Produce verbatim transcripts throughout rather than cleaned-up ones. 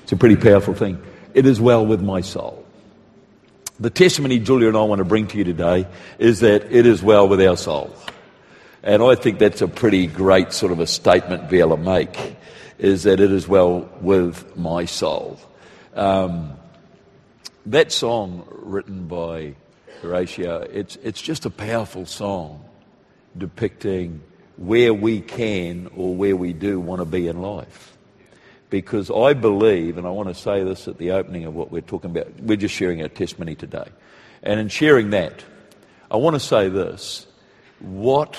It's a pretty powerful thing. It is well with my soul. The testimony Julia and I want to bring to you today is that it is well with our soul. And I think that's a pretty great sort of a statement to be able to make, is that it is well with my soul. Um, that song written by Horatio, it's, it's just a powerful song depicting where we can or where we do want to be in life. Because I believe, and I want to say this at the opening of what we're talking about, we're just sharing our testimony today. And in sharing that, I want to say this: what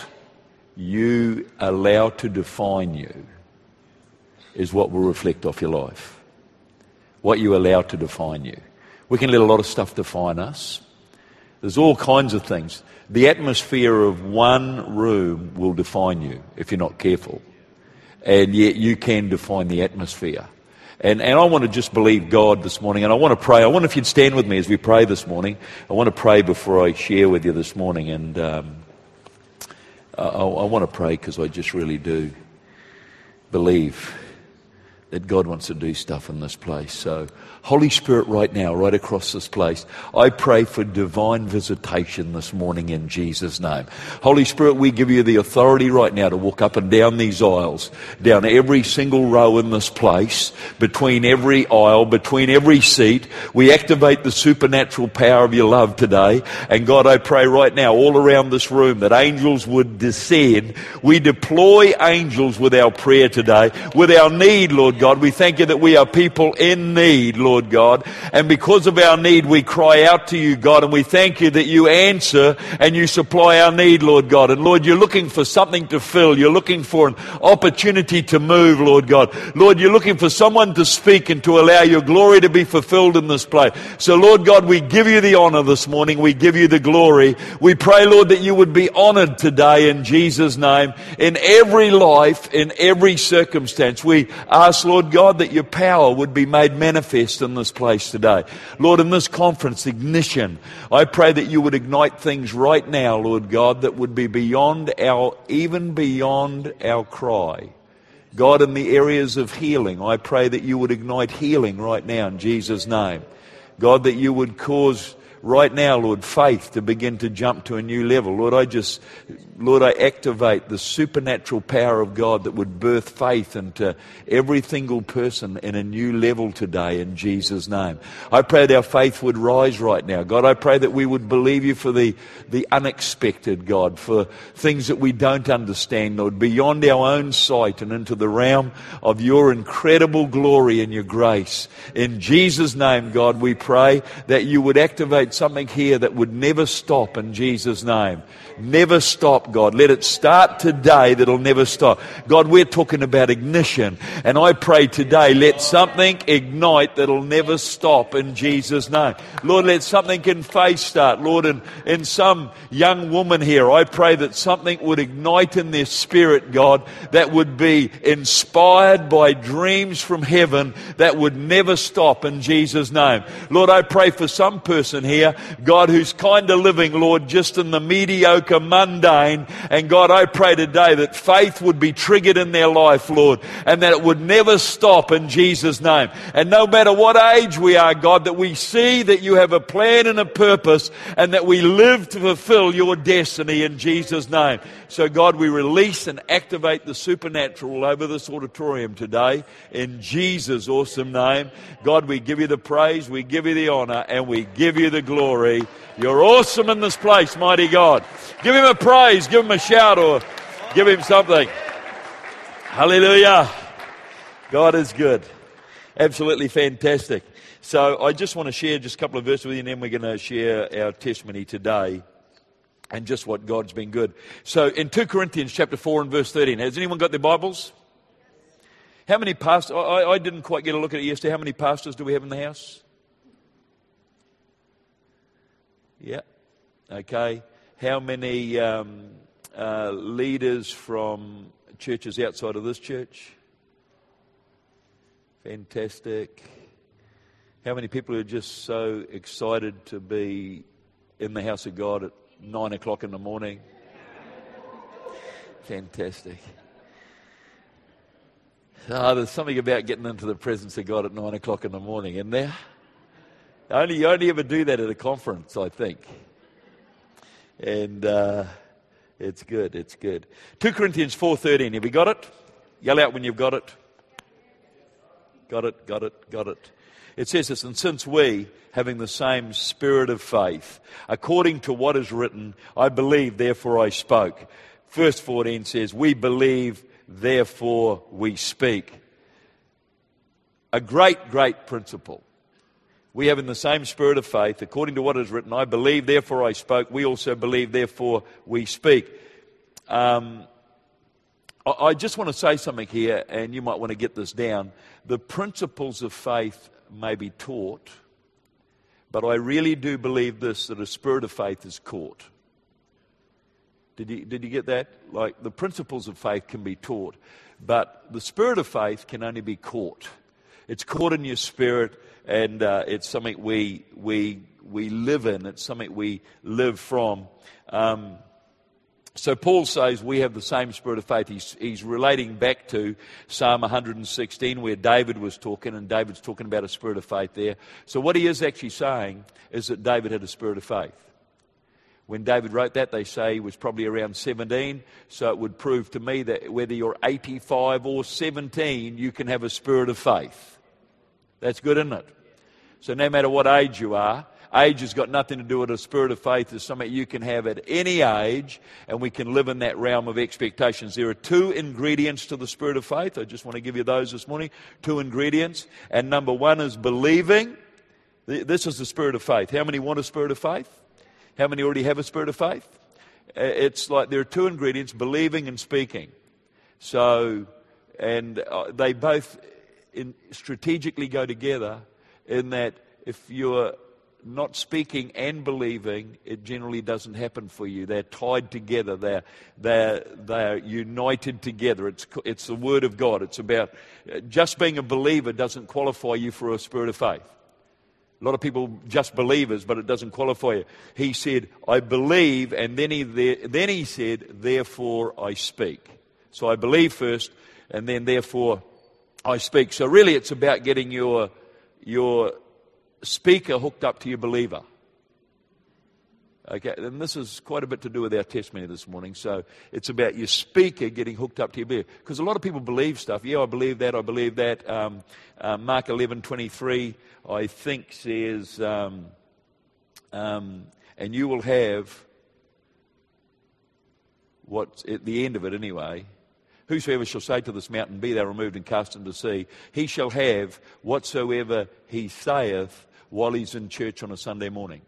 you allow to define you is what will reflect off your life. What you allow to define you. We can let a lot of stuff define us. There's all kinds of things. The atmosphere of one room will define you if you're not careful. And yet you can define the atmosphere. And, and I want to just believe God this morning, and I want to pray. I wonder if you'd stand with me as we pray this morning. I want to pray before I share with you this morning, and um, I, I want to pray because I just really do believe that God wants to do stuff in this place. So, Holy Spirit, right now, right across this place, I pray for divine visitation this morning in Jesus' name. Holy Spirit, we give you the authority right now to walk up and down these aisles, down every single row in this place, between every aisle, between every seat. We activate the supernatural power of your love today. And God, I pray right now, all around this room, that angels would descend. We deploy angels with our prayer today, with our need, Lord God. We thank you that we are people in need, Lord God. And because of our need, we cry out to you, God, and we thank you that you answer and you supply our need, Lord God. And Lord, you're looking for something to fill. You're looking for an opportunity to move, Lord God. Lord, you're looking for someone to speak and to allow your glory to be fulfilled in this place. So, Lord God, we give you the honor this morning. We give you the glory. We pray, Lord, that you would be honored today in Jesus' name, in every life, in every circumstance. We ask, Lord God, that your power would be made manifest in this place today. Lord, in this conference, Ignition, I pray that you would ignite things right now, Lord God, that would be beyond our, even beyond our cry. God, in the areas of healing, I pray that you would ignite healing right now in Jesus' name. God, that you would cause right now, Lord, faith to begin to jump to a new level. Lord, I just, Lord, I activate the supernatural power of God that would birth faith into every single person in a new level today in Jesus' name. I pray that our faith would rise right now. God, I pray that we would believe you for the, the unexpected, God, for things that we don't understand, Lord, beyond our own sight and into the realm of your incredible glory and your grace. In Jesus' name, God, we pray that you would activate something here that would never stop in Jesus' name. Never stop, God. Let it start today that'll never stop. God, we're talking about ignition. And I pray today, let something ignite that'll never stop in Jesus' name. Lord, let something in faith start. Lord, in, in some young woman here, I pray that something would ignite in their spirit, God, that would be inspired by dreams from heaven that would never stop in Jesus' name. Lord, I pray for some person here, God, who's kind of living, Lord, just in the mediocre, mundane. And God, I pray today that faith would be triggered in their life, Lord, and that it would never stop in Jesus' name. And no matter what age we are, God, that we see that you have a plan and a purpose, and that we live to fulfill your destiny in Jesus' name. So God, we release and activate the supernatural over this auditorium today in Jesus' awesome name. God, we give you the praise, we give you the honor, and we give you the glory. You're awesome in this place, mighty God. Give him a praise, give him a shout, or give him something. Hallelujah. God is good. Absolutely fantastic. So I just want to share just a couple of verses with you, and then we're going to share our testimony today and just what God's been good. So in Second Corinthians chapter four and verse thirteen, has anyone got their Bibles? How many pastors, I, I didn't quite get a look at it yesterday, how many pastors do we have in the house? Yeah, okay. How many um, uh, leaders from churches outside of this church? Fantastic. How many people are just so excited to be in the house of God at nine o'clock in the morning? Oh, there's something about getting into the presence of God at nine o'clock in the morning, isn't there? Only, you only ever do that at a conference, I think. And uh, it's good, it's good. Second Corinthians four thirteen, have you got it? Yell out when you've got it. Got it, got it, got it. It says this, and since we, having the same spirit of faith, according to what is written, I believe, therefore I spoke. Verse fourteen says, we believe, therefore we speak. A great, great principle. We have in the same spirit of faith, according to what is written, I believe, therefore I spoke. We also believe, therefore we speak. Um, I, I just want to say something here, and you might want to get this down. The principles of faith may be taught, but I really do believe this, that a spirit of faith is caught. Did you, did you get that? Like, the principles of faith can be taught, but the spirit of faith can only be caught. It's caught in your spirit, and uh, it's something we we we live in. It's something we live from. Um, so Paul says we have the same spirit of faith. He's, he's relating back to Psalm one hundred sixteen, where David was talking, and David's talking about a spirit of faith there. So what he is actually saying is that David had a spirit of faith. When David wrote that, they say he was probably around seventeen, so it would prove to me that whether you're eighty-five or seventeen, you can have a spirit of faith. That's good, isn't it? So no matter what age you are, age has got nothing to do with a spirit of faith. It's something you can have at any age, and we can live in that realm of expectations. There are two ingredients to the spirit of faith. I just want to give you those this morning. Two ingredients. And number one is believing. This is the spirit of faith. How many want a spirit of faith? How many already have a spirit of faith? It's like there are two ingredients, believing and speaking. So, and they both in strategically go together in that if you're not speaking and believing, it generally doesn't happen for you. They're tied together. They're, they're, they're united together. It's, it's the Word of God. It's about, just being a believer doesn't qualify you for a spirit of faith. A lot of people just believers, but it doesn't qualify you. He said, I believe, and then he, then he said, therefore I speak. So I believe first, and then therefore I speak. So really it's about getting your, your speaker hooked up to your believer. Okay, and this is quite a bit to do with our testimony this morning. So it's about your speaker getting hooked up to your believer. Because a lot of people believe stuff. Yeah, I believe that, I believe that. Um, uh, Mark eleven twenty-three, I think, says, um, um, and you will have, what's at the end of it anyway, whosoever shall say to this mountain, be thou removed and cast into the sea, he shall have whatsoever he saith while he's in church on a Sunday morning.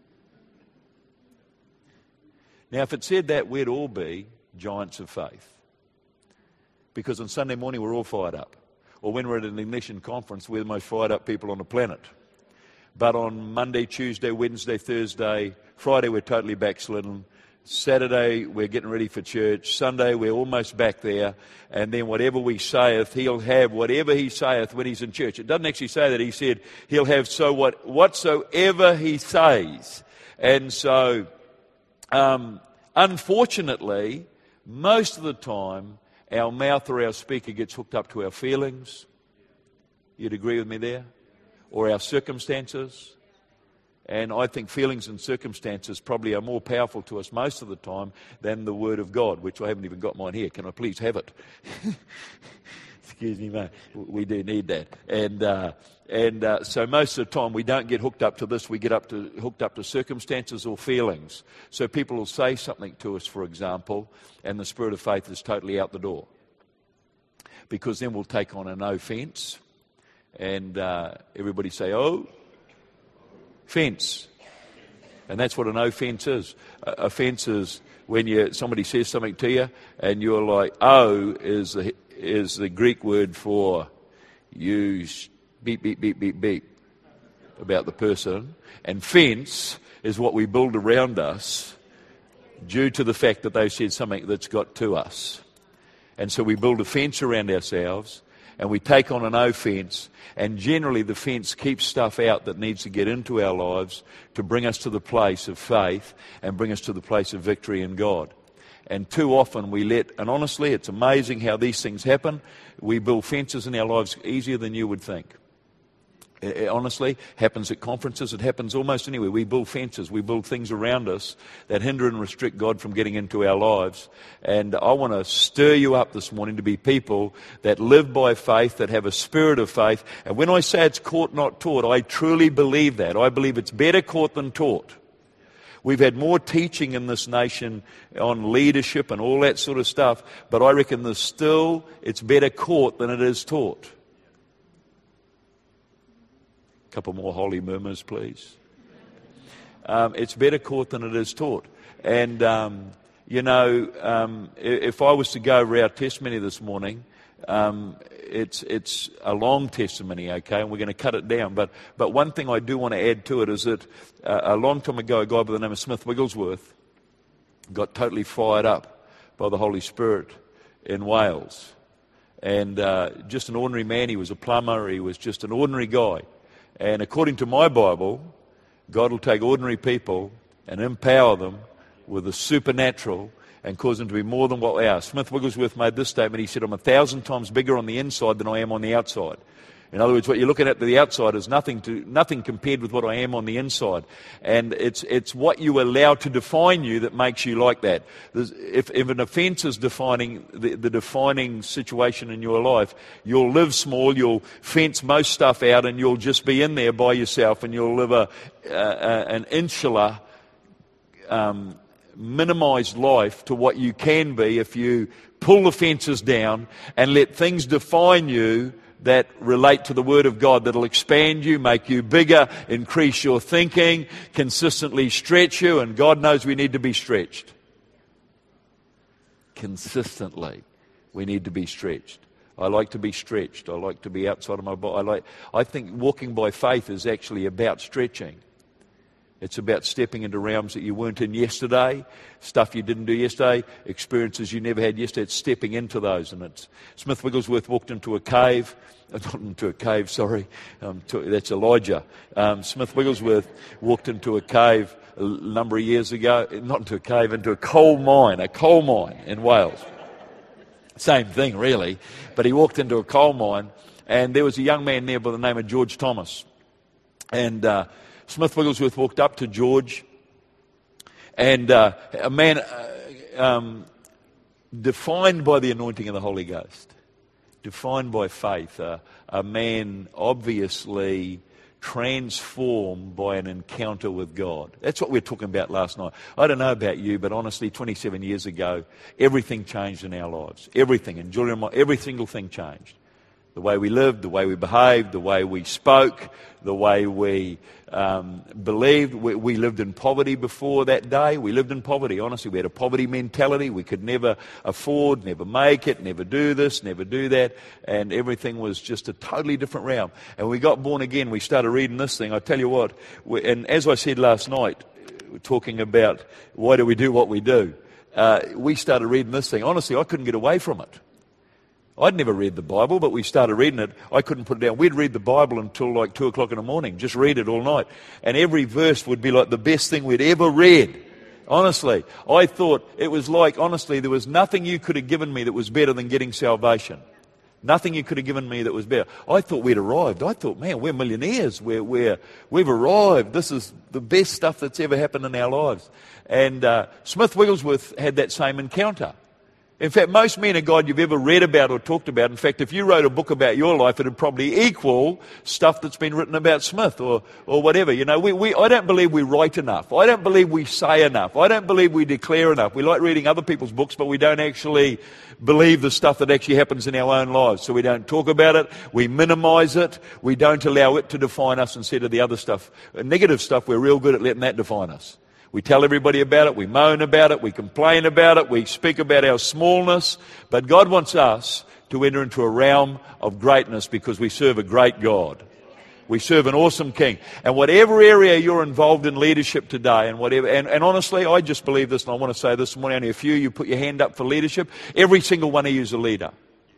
Now, if it said that, we'd all be giants of faith. Because on Sunday morning, we're all fired up. Or when we're at an Ignition conference, we're the most fired up people on the planet. But on Monday, Tuesday, Wednesday, Thursday, Friday, we're totally backslidden. Saturday, we're getting ready for church. Sunday, we're almost back there. And then whatever we saith, he'll have whatever he saith when he's in church. It doesn't actually say that. He said he'll have so what whatsoever he says. And so, um, unfortunately, most of the time, our mouth or our speaker gets hooked up to our feelings. You'd agree with me there? Or our circumstances. And I think feelings and circumstances probably are more powerful to us most of the time than the Word of God, which I haven't even got mine here. Can I please have it? Excuse me, mate. We do need that. And uh, and uh, so most of the time we don't get hooked up to this. We get up to hooked up to circumstances or feelings. So people will say something to us, for example, and the spirit of faith is totally out the door. Because then we'll take on an offense, and uh, everybody say, oh, fence. And that's what an offense is. Uh, offense is when you somebody says something to you and you're like, oh, is the, is the Greek word for you beep, beep, beep, beep, beep about the person. And fence is what we build around us due to the fact that they've said something that's got to us. And so we build a fence around ourselves and we take on an offense, and generally the fence keeps stuff out that needs to get into our lives to bring us to the place of faith and bring us to the place of victory in God. And too often we let, and honestly, it's amazing how these things happen. We build fences in our lives easier than you would think. It honestly happens at conferences. It happens almost anywhere. We build fences. We build things around us that hinder and restrict God from getting into our lives. And I want to stir you up this morning to be people that live by faith, that have a spirit of faith. And when I say it's caught, not taught, I truly believe that. I believe it's better caught than taught. We've had more teaching in this nation on leadership and all that sort of stuff, but I reckon there's still, it's better caught than it is taught. Couple more holy murmurs, please. Um, it's better caught than it is taught. And, um, you know, um, if I was to go over our testimony this morning, um, it's it's a long testimony, okay, and we're going to cut it down. But but one thing I do want to add to it is that uh, a long time ago, a guy by the name of Smith Wigglesworth got totally fired up by the Holy Spirit in Wales. And uh, just an ordinary man, he was a plumber, he was just an ordinary guy. And according to my Bible, God will take ordinary people and empower them with the supernatural and cause them to be more than what they are. Smith Wigglesworth made this statement. He said, I'm a thousand times bigger on the inside than I am on the outside. In other words, what you're looking at to the outside is nothing to nothing compared with what I am on the inside. And it's it's what you allow to define you that makes you like that. There's, if, if an offence is defining the, the defining situation in your life, you'll live small, you'll fence most stuff out, and you'll just be in there by yourself, and you'll live a, a an insular, um, minimized life to what you can be if you pull the fences down and let things define you that relate to the Word of God, that'll expand you, make you bigger, increase your thinking, consistently stretch you, and God knows we need to be stretched. Consistently, we need to be stretched. I like to be stretched. I like to be outside of my body. I like. I think walking by faith is actually about stretching. It's about stepping into realms that you weren't in yesterday, stuff you didn't do yesterday, experiences you never had yesterday. It's stepping into those. And it's Smith Wigglesworth walked into a cave, not into a cave, sorry, um, to, that's Elijah. Um, Smith Wigglesworth walked into a cave a number of years ago, not into a cave, into a coal mine, a coal mine in Wales. Same thing, really. But he walked into a coal mine, and there was a young man there by the name of George Thomas. And uh, Smith Wigglesworth walked up to George, and uh, a man uh, um, defined by the anointing of the Holy Ghost, defined by faith, uh, a man obviously transformed by an encounter with God. That's what we were talking about last night. I don't know about you, but honestly, twenty-seven years ago, everything changed in our lives. Everything, and Julia and I, every single thing changed. The way we lived, the way we behaved, the way we spoke, the way we um, believed. We, we lived in poverty before that day. We lived in poverty, honestly. We had a poverty mentality. We could never afford, never make it, never do this, never do that. And everything was just a totally different realm. And we got born again. We started reading this thing. I tell you what, we, and as I said last night, talking about why do we do what we do, uh, we started reading this thing. Honestly, I couldn't get away from it. I'd never read the Bible, but we started reading it. I couldn't put it down. We'd read the Bible until like two o'clock in the morning, just read it all night. And every verse would be like the best thing we'd ever read. Honestly, I thought it was like, honestly, there was nothing you could have given me that was better than getting salvation. Nothing you could have given me that was better. I thought we'd arrived. I thought, man, we're millionaires. We're, we're, we've arrived. This is the best stuff that's ever happened in our lives. And uh, Smith Wigglesworth had that same encounter. In fact, most men of God you've ever read about or talked about, in fact, if you wrote a book about your life, it would probably equal stuff that's been written about Smith or, or whatever. You know, we, we, I don't believe we write enough. I don't believe we say enough. I don't believe we declare enough. We like reading other people's books, but we don't actually believe the stuff that actually happens in our own lives. So we don't talk about it. We minimize it. We don't allow it to define us instead of the other stuff. Negative stuff, we're real good at letting that define us. We tell everybody about it, we moan about it, we complain about it, we speak about our smallness. But God wants us to enter into a realm of greatness because we serve a great God. We serve an awesome King. And whatever area you're involved in leadership today, and whatever, and, and honestly, I just believe this, and I want to say this morning, only a few, you put your hand up for leadership. Every single one of you is a leader.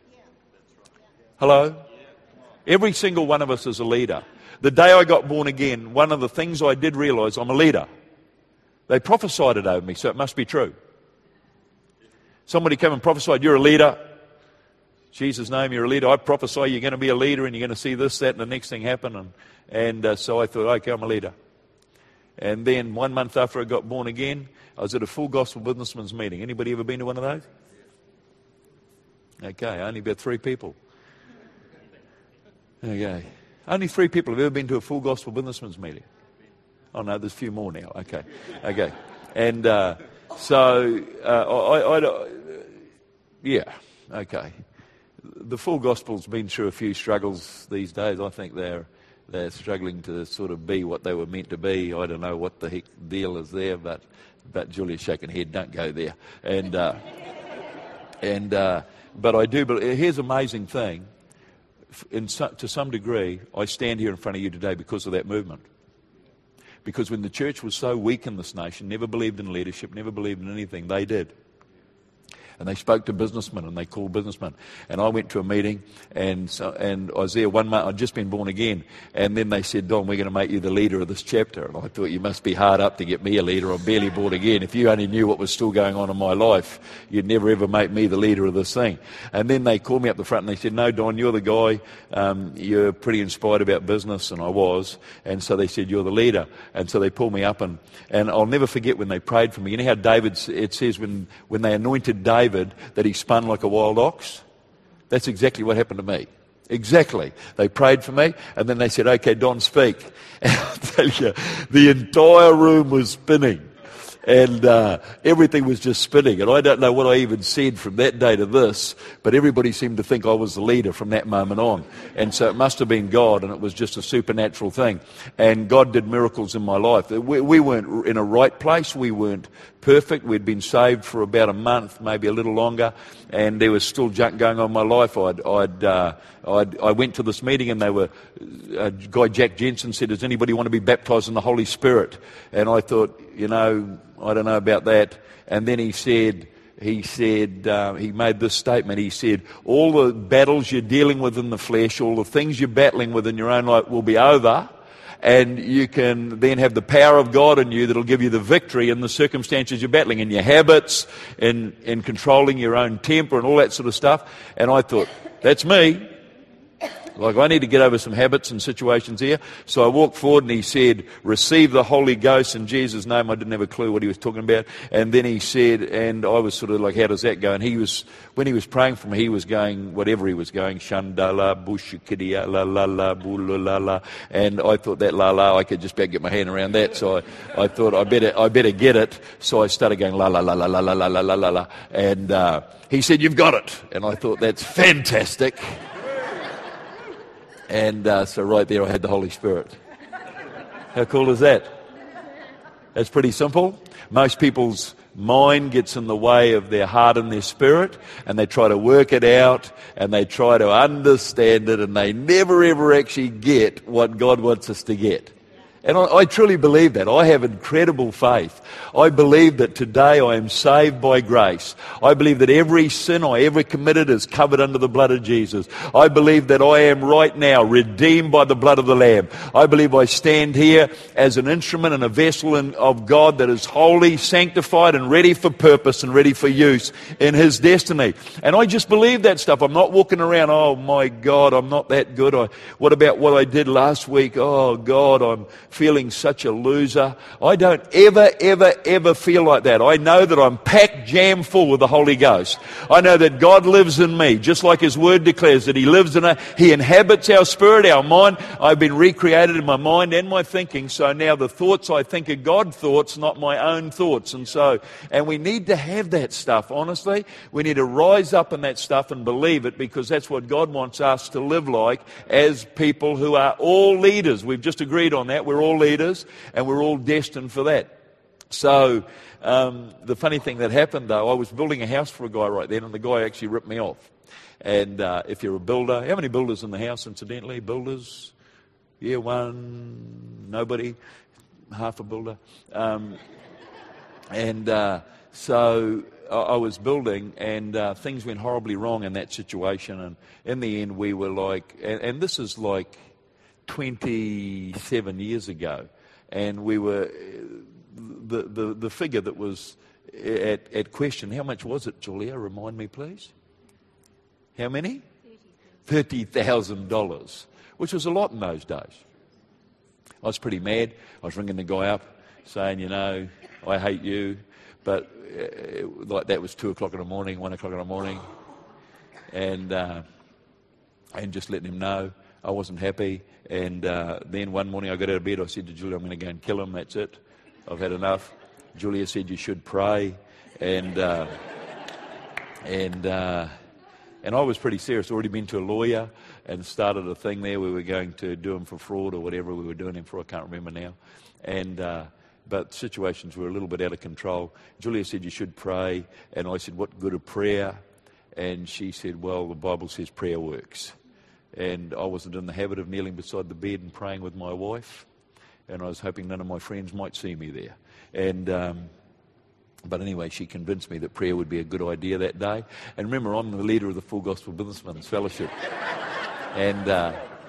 Hello? Every single one of us is a leader. The day I got born again, one of the things I did realize, I'm a leader. They prophesied it over me, so it must be true. Somebody came and prophesied, you're a leader. Jesus' name, you're a leader. I prophesy you're going to be a leader and you're going to see this, that, and the next thing happen. And, and uh, so I thought, okay, I'm a leader. And then one month after I got born again, I was at a full gospel businessman's meeting. Anybody ever been to one of those? Okay, only about three people. Okay. Only three people have ever been to a full gospel businessman's meeting. Oh no, there's a few more now. Okay. Okay. And uh, so, uh, I, I, I, yeah, okay. The full gospel's been through a few struggles these days. I think they're they're struggling to sort of be what they were meant to be. I don't know what the heck deal is there, but but Julia's shaking her head. Don't go there. And uh, and uh, but I do. But here's an amazing thing. In so, to some degree, I stand here in front of you today because of that movement. Because when the church was so weak in this nation, never believed in leadership, never believed in anything, they did. And they spoke to businessmen and they called businessmen. And I went to a meeting and so, and I was there one month, I'd just been born again. And then they said, Don, we're going to make you the leader of this chapter. And I thought, you must be hard up to get me a leader. I'm barely born again. If you only knew what was still going on in my life, you'd never ever make me the leader of this thing. And then they called me up the front and they said, no, Don, you're the guy. Um, you're pretty inspired about business. And I was. And so they said, you're the leader. And so they pulled me up and, and I'll never forget when they prayed for me. You know how David, it says when, when they anointed David, that he spun like a wild ox? That's exactly what happened to me. Exactly. They prayed for me, and then they said, okay, Don, speak. And I'll tell you, the entire room was spinning. And uh, everything was just spinning. And I don't know what I even said from that day to this, but everybody seemed to think I was the leader from that moment on. And so it must have been God, and it was just a supernatural thing. And God did miracles in my life. We, we weren't in a right place. We weren't perfect. We'd been saved for about a month, maybe a little longer, and there was still junk going on in my life. I'd, I'd, uh, I'd, I went to this meeting, and they were, a guy Jack Jensen said, does anybody want to be baptized in the Holy Spirit? And I thought, you know, I don't know about that. And then he said, he said, uh, he made this statement. He said, all the battles you're dealing with in the flesh, all the things you're battling with in your own life will be over. And you can then have the power of God in you that'll give you the victory in the circumstances you're battling, in your habits, in, in controlling your own temper and all that sort of stuff. And I thought, that's me. Like, I need to get over some habits and situations here. So I walked forward and he said, receive the Holy Ghost in Jesus' name. I didn't have a clue what he was talking about. And then he said, and I was sort of like, how does that go? And he was, when he was praying for me, he was going, whatever he was going, Shandala, Bushikidia, la la la, bula la la. And I thought that la la, I could just about get my hand around that. So I, I thought I better, I better get it. So I started going la la la la la la la la la la la. And uh, he said, you've got it. And I thought, that's fantastic. And uh, so right there I had the Holy Spirit. How cool is that? That's pretty simple. Most people's mind gets in the way of their heart and their spirit, and they try to work it out, and they try to understand it, and they never ever actually get what God wants us to get. And I, I truly believe that. I have incredible faith. I believe that today I am saved by grace. I believe that every sin I ever committed is covered under the blood of Jesus. I believe that I am right now redeemed by the blood of the Lamb. I believe I stand here as an instrument and a vessel in, of God that is holy, sanctified, and ready for purpose and ready for use in His destiny. And I just believe that stuff. I'm not walking around, oh my God, I'm not that good. I, what about what I did last week? Oh God, I'm feeling such a loser. I don't ever, ever, ever feel like that. I know that I'm packed jam full with the Holy Ghost. I know that God lives in me, just like His Word declares that He lives in us. He inhabits our spirit, our mind. I've been recreated in my mind and my thinking, so now the thoughts I think are God thoughts, not my own thoughts. And so, and we need to have that stuff, honestly. We need to rise up in that stuff and believe it, because that's what God wants us to live like as people who are all leaders. We've just agreed on that. We're all leaders, and we're all destined for that. So um, the funny thing that happened, though, I was building a house for a guy right then, and the guy actually ripped me off. And uh, if you're a builder, how many builders in the house, incidentally? Builders? Yeah, one, nobody, half a builder. Um, and uh, so I, I was building, and uh, things went horribly wrong in that situation. And in the end, we were like, and, and this is like twenty-seven years ago, and we were, the, the, the figure that was at, at question. How much was it, Julia? Remind me, please. How many? thirty thousand dollars, which was a lot in those days. I was pretty mad. I was ringing the guy up saying, you know, I hate you. But uh, like that was two o'clock in the morning, one o'clock in the morning. And, uh, and just letting him know I wasn't happy. And uh, then one morning I got out of bed. I said to Julia, I'm going to go and kill him. That's it. I've had enough. Julia said you should pray. And... Uh, and uh, And I was pretty serious. Already been to a lawyer and started a thing there. We were going to do him for fraud or whatever we were doing him for. I can't remember now. And uh, but situations were a little bit out of control. Julia said you should pray, and I said, what good of prayer? And she said, well, the Bible says prayer works. And I wasn't in the habit of kneeling beside the bed and praying with my wife, and I was hoping none of my friends might see me there. And um, But anyway, she convinced me that prayer would be a good idea that day. And remember, I'm the leader of the Full Gospel Businessmen's Fellowship. and uh,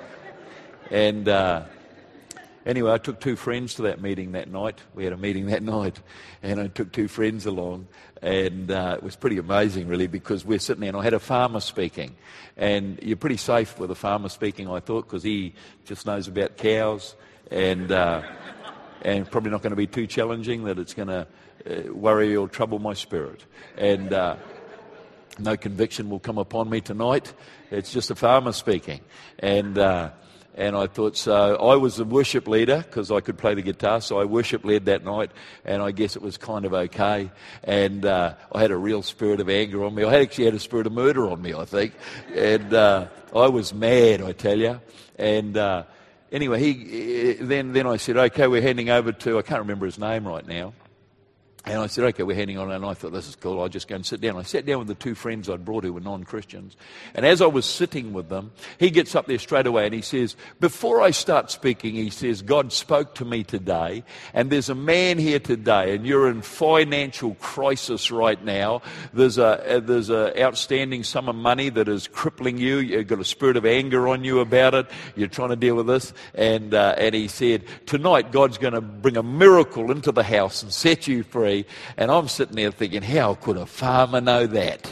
and uh, anyway, I took two friends to that meeting that night. We had a meeting that night, and I took two friends along. And uh, it was pretty amazing, really, because we're sitting there, and I had a farmer speaking. And you're pretty safe with a farmer speaking, I thought, because he just knows about cows. And, uh, and probably not going to be too challenging that it's going to... Uh, worry or trouble my spirit. And uh, no conviction will come upon me tonight. It's just a farmer speaking. And uh, and I thought, so I was the worship leader because I could play the guitar, so I worship led that night, and I guess it was kind of okay. And uh, I had a real spirit of anger on me. I actually had a spirit of murder on me, I think. And uh, I was mad, I tell you. And uh, anyway, he then, then I said, okay, we're handing over to, I can't remember his name right now. And I said, okay, we're heading on. And I thought, this is cool. I'll just go and sit down. I sat down with the two friends I'd brought who were non-Christians. And as I was sitting with them, he gets up there straight away and he says, before I start speaking, he says, God spoke to me today. And there's a man here today, and you're in financial crisis right now. There's a there's a outstanding sum of money that is crippling you. You've got a spirit of anger on you about it. You're trying to deal with this. And, uh, and he said, tonight God's going to bring a miracle into the house and set you free. And I'm sitting there thinking, how could a farmer know that?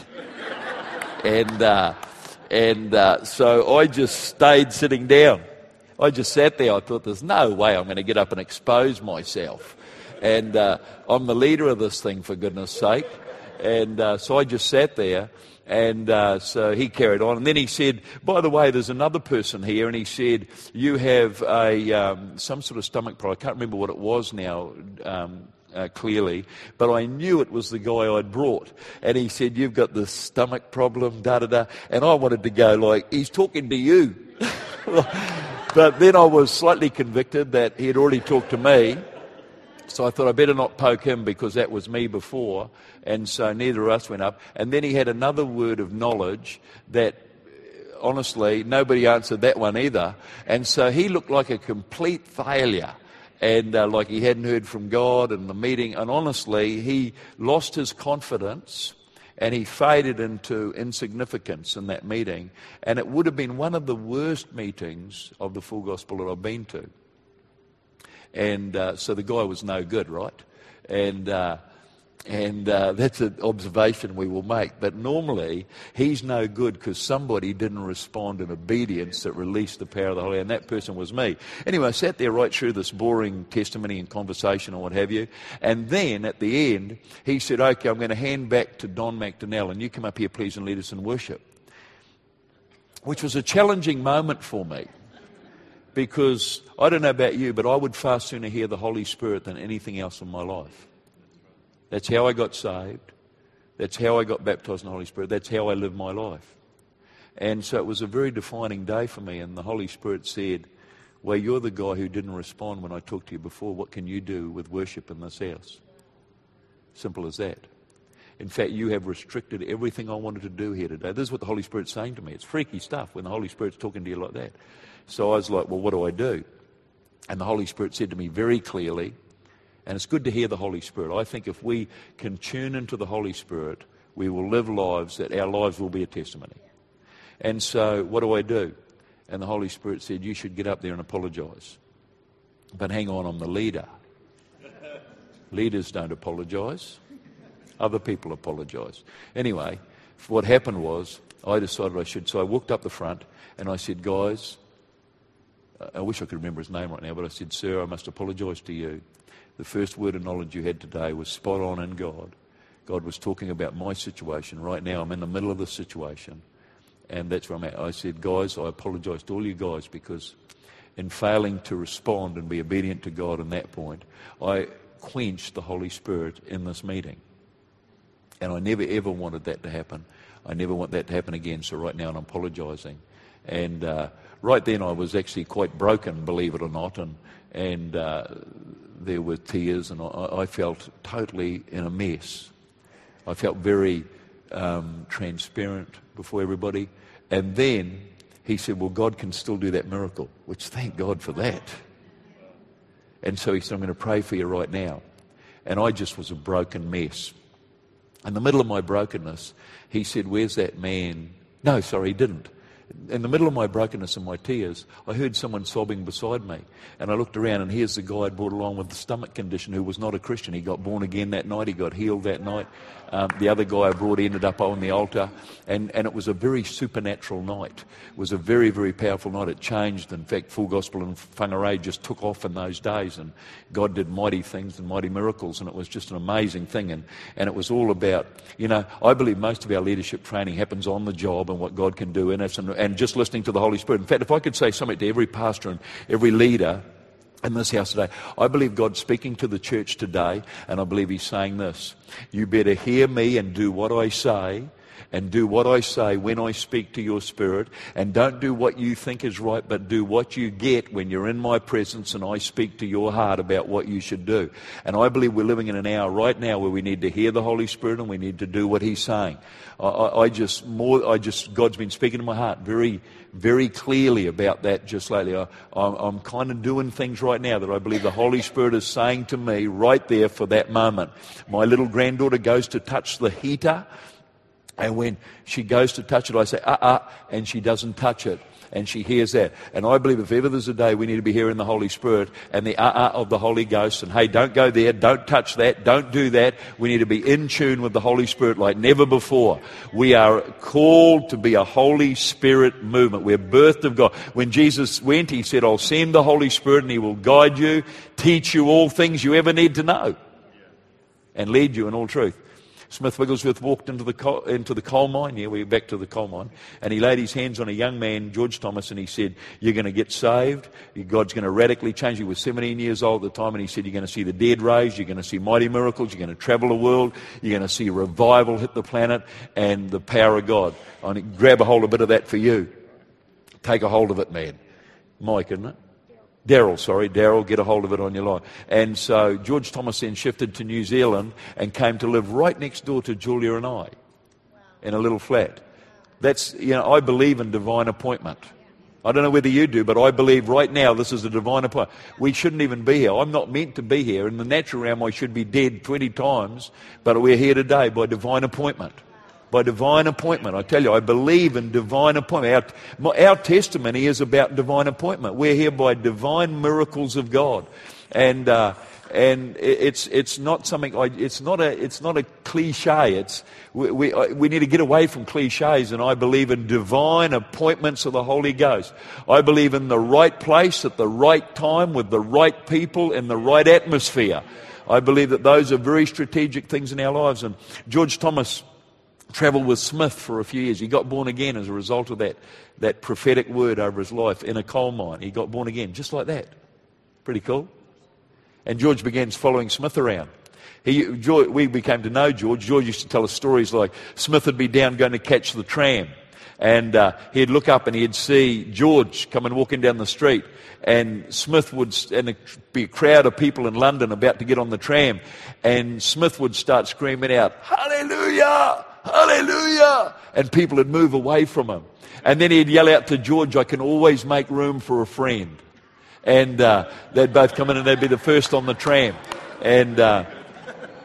and uh, and uh, so I just stayed sitting down. I just sat there. I thought, there's no way I'm going to get up and expose myself. And uh, I'm the leader of this thing, for goodness sake. And uh, so I just sat there. And uh, so he carried on. And then he said, by the way, there's another person here. And he said, you have a um, some sort of stomach problem. I can't remember what it was now. Um, Uh, clearly, but I knew it was the guy I'd brought. And he said, you've got this stomach problem, da-da-da. And I wanted to go like, he's talking to you. But then I was slightly convicted that he had already talked to me. So I thought I better not poke him because that was me before. And so neither of us went up. And then he had another word of knowledge that, honestly, nobody answered that one either. And so he looked like a complete failure. And uh, like he hadn't heard from God in the meeting. And honestly, he lost his confidence and he faded into insignificance in that meeting. And it would have been one of the worst meetings of the Full Gospel that I've been to. And uh, so the guy was no good, right? And uh, and uh, that's an observation we will make. But normally, he's no good because somebody didn't respond in obedience that released the power of the Holy, and that person was me. Anyway, I sat there right through this boring testimony and conversation and what have you. And then at the end, he said, okay, I'm going to hand back to Don McDonnell, and you come up here, please, and lead us in worship. Which was a challenging moment for me. Because I don't know about you, but I would far sooner hear the Holy Spirit than anything else in my life. That's how I got saved. That's how I got baptized in the Holy Spirit. That's how I live my life. And so it was a very defining day for me. And the Holy Spirit said, well, you're the guy who didn't respond when I talked to you before. What can you do with worship in this house? Simple as that. In fact, you have restricted everything I wanted to do here today. This is what the Holy Spirit's saying to me. It's freaky stuff when the Holy Spirit's talking to you like that. So I was like, well, what do I do? And the Holy Spirit said to me very clearly, and it's good to hear the Holy Spirit. I think if we can tune into the Holy Spirit, we will live lives that our lives will be a testimony. And so what do I do? And the Holy Spirit said, you should get up there and apologize. But hang on, I'm the leader. Leaders don't apologize. Other people apologise. Anyway, what happened was I decided I should. So I walked up the front and I said, guys, I wish I could remember his name right now, but I said, sir, I must apologise to you. The first word of knowledge you had today was spot on in God. God was talking about my situation. Right now I'm in the middle of the situation, and that's where I'm at. I said, guys, I apologise to all you guys, because in failing to respond and be obedient to God in that point, I quenched the Holy Spirit in this meeting. And I never ever wanted that to happen. I never want that to happen again. So right now I'm apologising. And uh, right then I was actually quite broken, believe it or not, and and uh, there were tears, and I, I felt totally in a mess. I felt very um, transparent before everybody. And then he said, well, God can still do that miracle, which thank God for that. And so he said, I'm going to pray for you right now. And I just was a broken mess. In the middle of my brokenness, he said, where's that man? No, sorry, he didn't. In the middle of my brokenness and my tears, I heard someone sobbing beside me. And I looked around, and here's the guy I'd brought along with the stomach condition, who was not a Christian. He got born again that night. He got healed that night. Um, the other guy I brought ended up on the altar. And, and it was a very supernatural night. It was a very, very powerful night. It changed. In fact, Full Gospel and Whangarei just took off in those days. And God did mighty things and mighty miracles. And it was just an amazing thing. And, and it was all about, you know, I believe most of our leadership training happens on the job and what God can do in us, and, and just listening to the Holy Spirit. In fact, if I could say something to every pastor and every leader in this house today, I believe God's speaking to the church today, and I believe he's saying this: you better hear me and do what I say, and do what I say when I speak to your spirit, and don't do what you think is right, but do what you get when you're in my presence and I speak to your heart about what you should do. And I believe we're living in an hour right now where we need to hear the Holy Spirit and we need to do what he's saying. I, I, I just, more, I just, God's been speaking to my heart very, very clearly about that just lately. I, I'm, I'm kind of doing things right now that I believe the Holy Spirit is saying to me right there for that moment. My little granddaughter goes to touch the heater, and when she goes to touch it, I say, uh-uh, and she doesn't touch it. And she hears that. And I believe if ever there's a day we need to be hearing the Holy Spirit and the uh-uh of the Holy Ghost, and hey, don't go there, don't touch that, don't do that. We need to be in tune with the Holy Spirit like never before. We are called to be a Holy Spirit movement. We're birthed of God. When Jesus went, he said, I'll send the Holy Spirit and he will guide you, teach you all things you ever need to know, and lead you in all truth. Smith Wigglesworth walked into the coal, into the coal mine. Yeah, we're back to the coal mine. And he laid his hands on a young man, George Thomas, and he said, you're going to get saved. God's going to radically change you. He was seventeen years old at the time, and he said, you're going to see the dead raised. You're going to see mighty miracles. You're going to travel the world. You're going to see revival hit the planet and the power of God. I mean, grab a hold of a bit of that for you. Take a hold of it, man. Mike, isn't it? Daryl, sorry, Daryl, get a hold of it on your life. And so George Thomas then shifted to New Zealand and came to live right next door to Julia and I in a little flat. That's, you know, I believe in divine appointment. I don't know whether you do, but I believe right now this is a divine appointment. We shouldn't even be here. I'm not meant to be here. In the natural realm, I should be dead twenty times, but we're here today by divine appointment. By divine appointment. I tell you, I believe in divine appointment. Our, our testimony is about divine appointment. We're here by divine miracles of God. And uh, and it's it's not something, I, it's not a it's not a cliche. It's we, we, we need to get away from cliches, and I believe in divine appointments of the Holy Ghost. I believe in the right place at the right time with the right people in the right atmosphere. I believe that those are very strategic things in our lives. And George Thomas travelled with Smith for a few years. He got born again as a result of that, that prophetic word over his life in a coal mine. He got born again, just like that. Pretty cool. And George began following Smith around. He, George, we became to know George. George used to tell us stories like Smith would be down going to catch the tram. And uh, he'd look up and he'd see George coming walking down the street. And Smith would, and there'd be a crowd of people in London about to get on the tram. And Smith would start screaming out, "Hallelujah! Hallelujah!" And people would move away from him. And then he'd yell out to George, "I can always make room for a friend." And uh, they'd both come in and they'd be the first on the tram. And uh,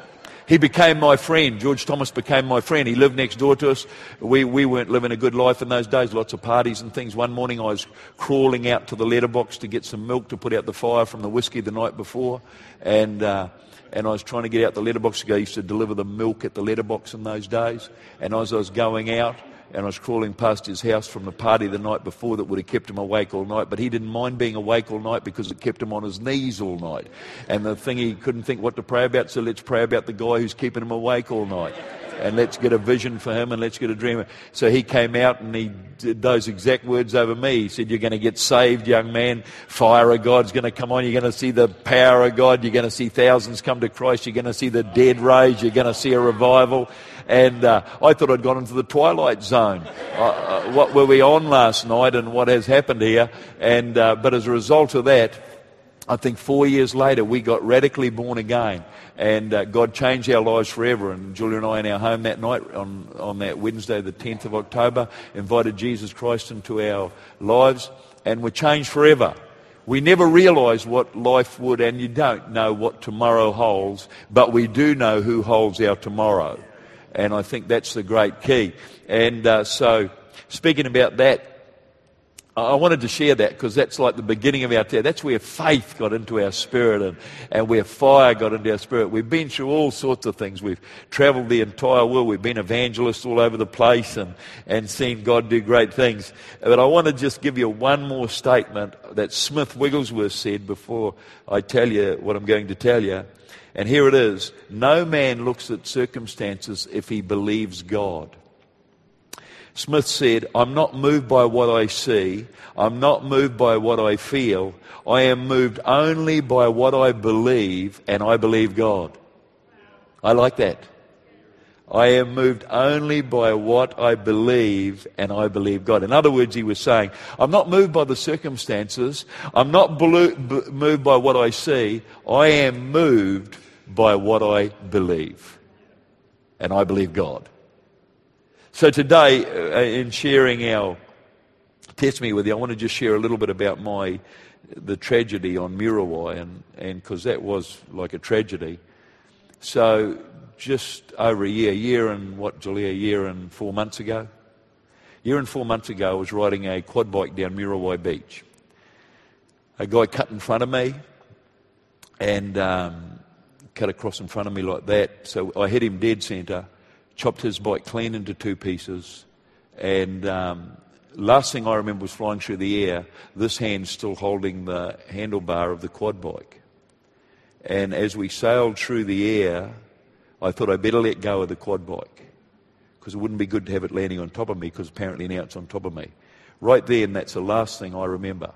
he became my friend. George Thomas became my friend. He lived next door to us. We, we weren't living a good life in those days, lots of parties and things. One morning I was crawling out to the letterbox to get some milk to put out the fire from the whiskey the night before. And uh, and I was trying to get out the letterbox to go. I used to deliver the milk at the letterbox in those days. And as I was going out, and I was crawling past his house from the party the night before that would have kept him awake all night. But he didn't mind being awake all night because it kept him on his knees all night. And the thing he couldn't think what to pray about, so let's pray about the guy who's keeping him awake all night. And let's get a vision for him and let's get a dream. So he came out and he did those exact words over me. He said, you're going to get saved, young man. Fire of God's going to come on. You're going to see the power of God. You're going to see thousands come to Christ. You're going to see the dead raised. You're going to see a revival. And uh, I thought I'd gone into the twilight zone. Uh, uh, what were we on last night and what has happened here? And uh, but as a result of that, I think four years later, we got radically born again. And uh, God changed our lives forever. And Julia and I in our home that night, on, on that Wednesday, the tenth of October, invited Jesus Christ into our lives. And we're changed forever. We never realised what life would, and you don't know what tomorrow holds, but we do know who holds our tomorrow. And I think that's the great key. And uh, so, speaking about that, I wanted to share that because that's like the beginning of our day. That's where faith got into our spirit and, and where fire got into our spirit. We've been through all sorts of things. We've travelled the entire world. We've been evangelists all over the place and, and seen God do great things. But I want to just give you one more statement that Smith Wigglesworth said before I tell you what I'm going to tell you. And here it is. No man looks at circumstances if he believes God. Smith said, I'm not moved by what I see. I'm not moved by what I feel. I am moved only by what I believe, and I believe God. I like that. I am moved only by what I believe, and I believe God. In other words, he was saying, I'm not moved by the circumstances. I'm not belo- b- moved by what I see. I am moved by what I believe, and I believe God. So today, uh, in sharing our testimony with you, I want to just share a little bit about my the tragedy on Muriwai, and and because that was like a tragedy. So just over a year, year and what, Julia, a year and four months ago, year and four months ago, I was riding a quad bike down Muriwai Beach. A guy cut in front of me, and um, cut across in front of me like that. So I hit him dead centre. Chopped his bike clean into two pieces, and um, last thing I remember was flying through the air, this hand still holding the handlebar of the quad bike. And as we sailed through the air, I thought I'd better let go of the quad bike, because it wouldn't be good to have it landing on top of me, because apparently now it's on top of me. Right there, and that's the last thing I remember.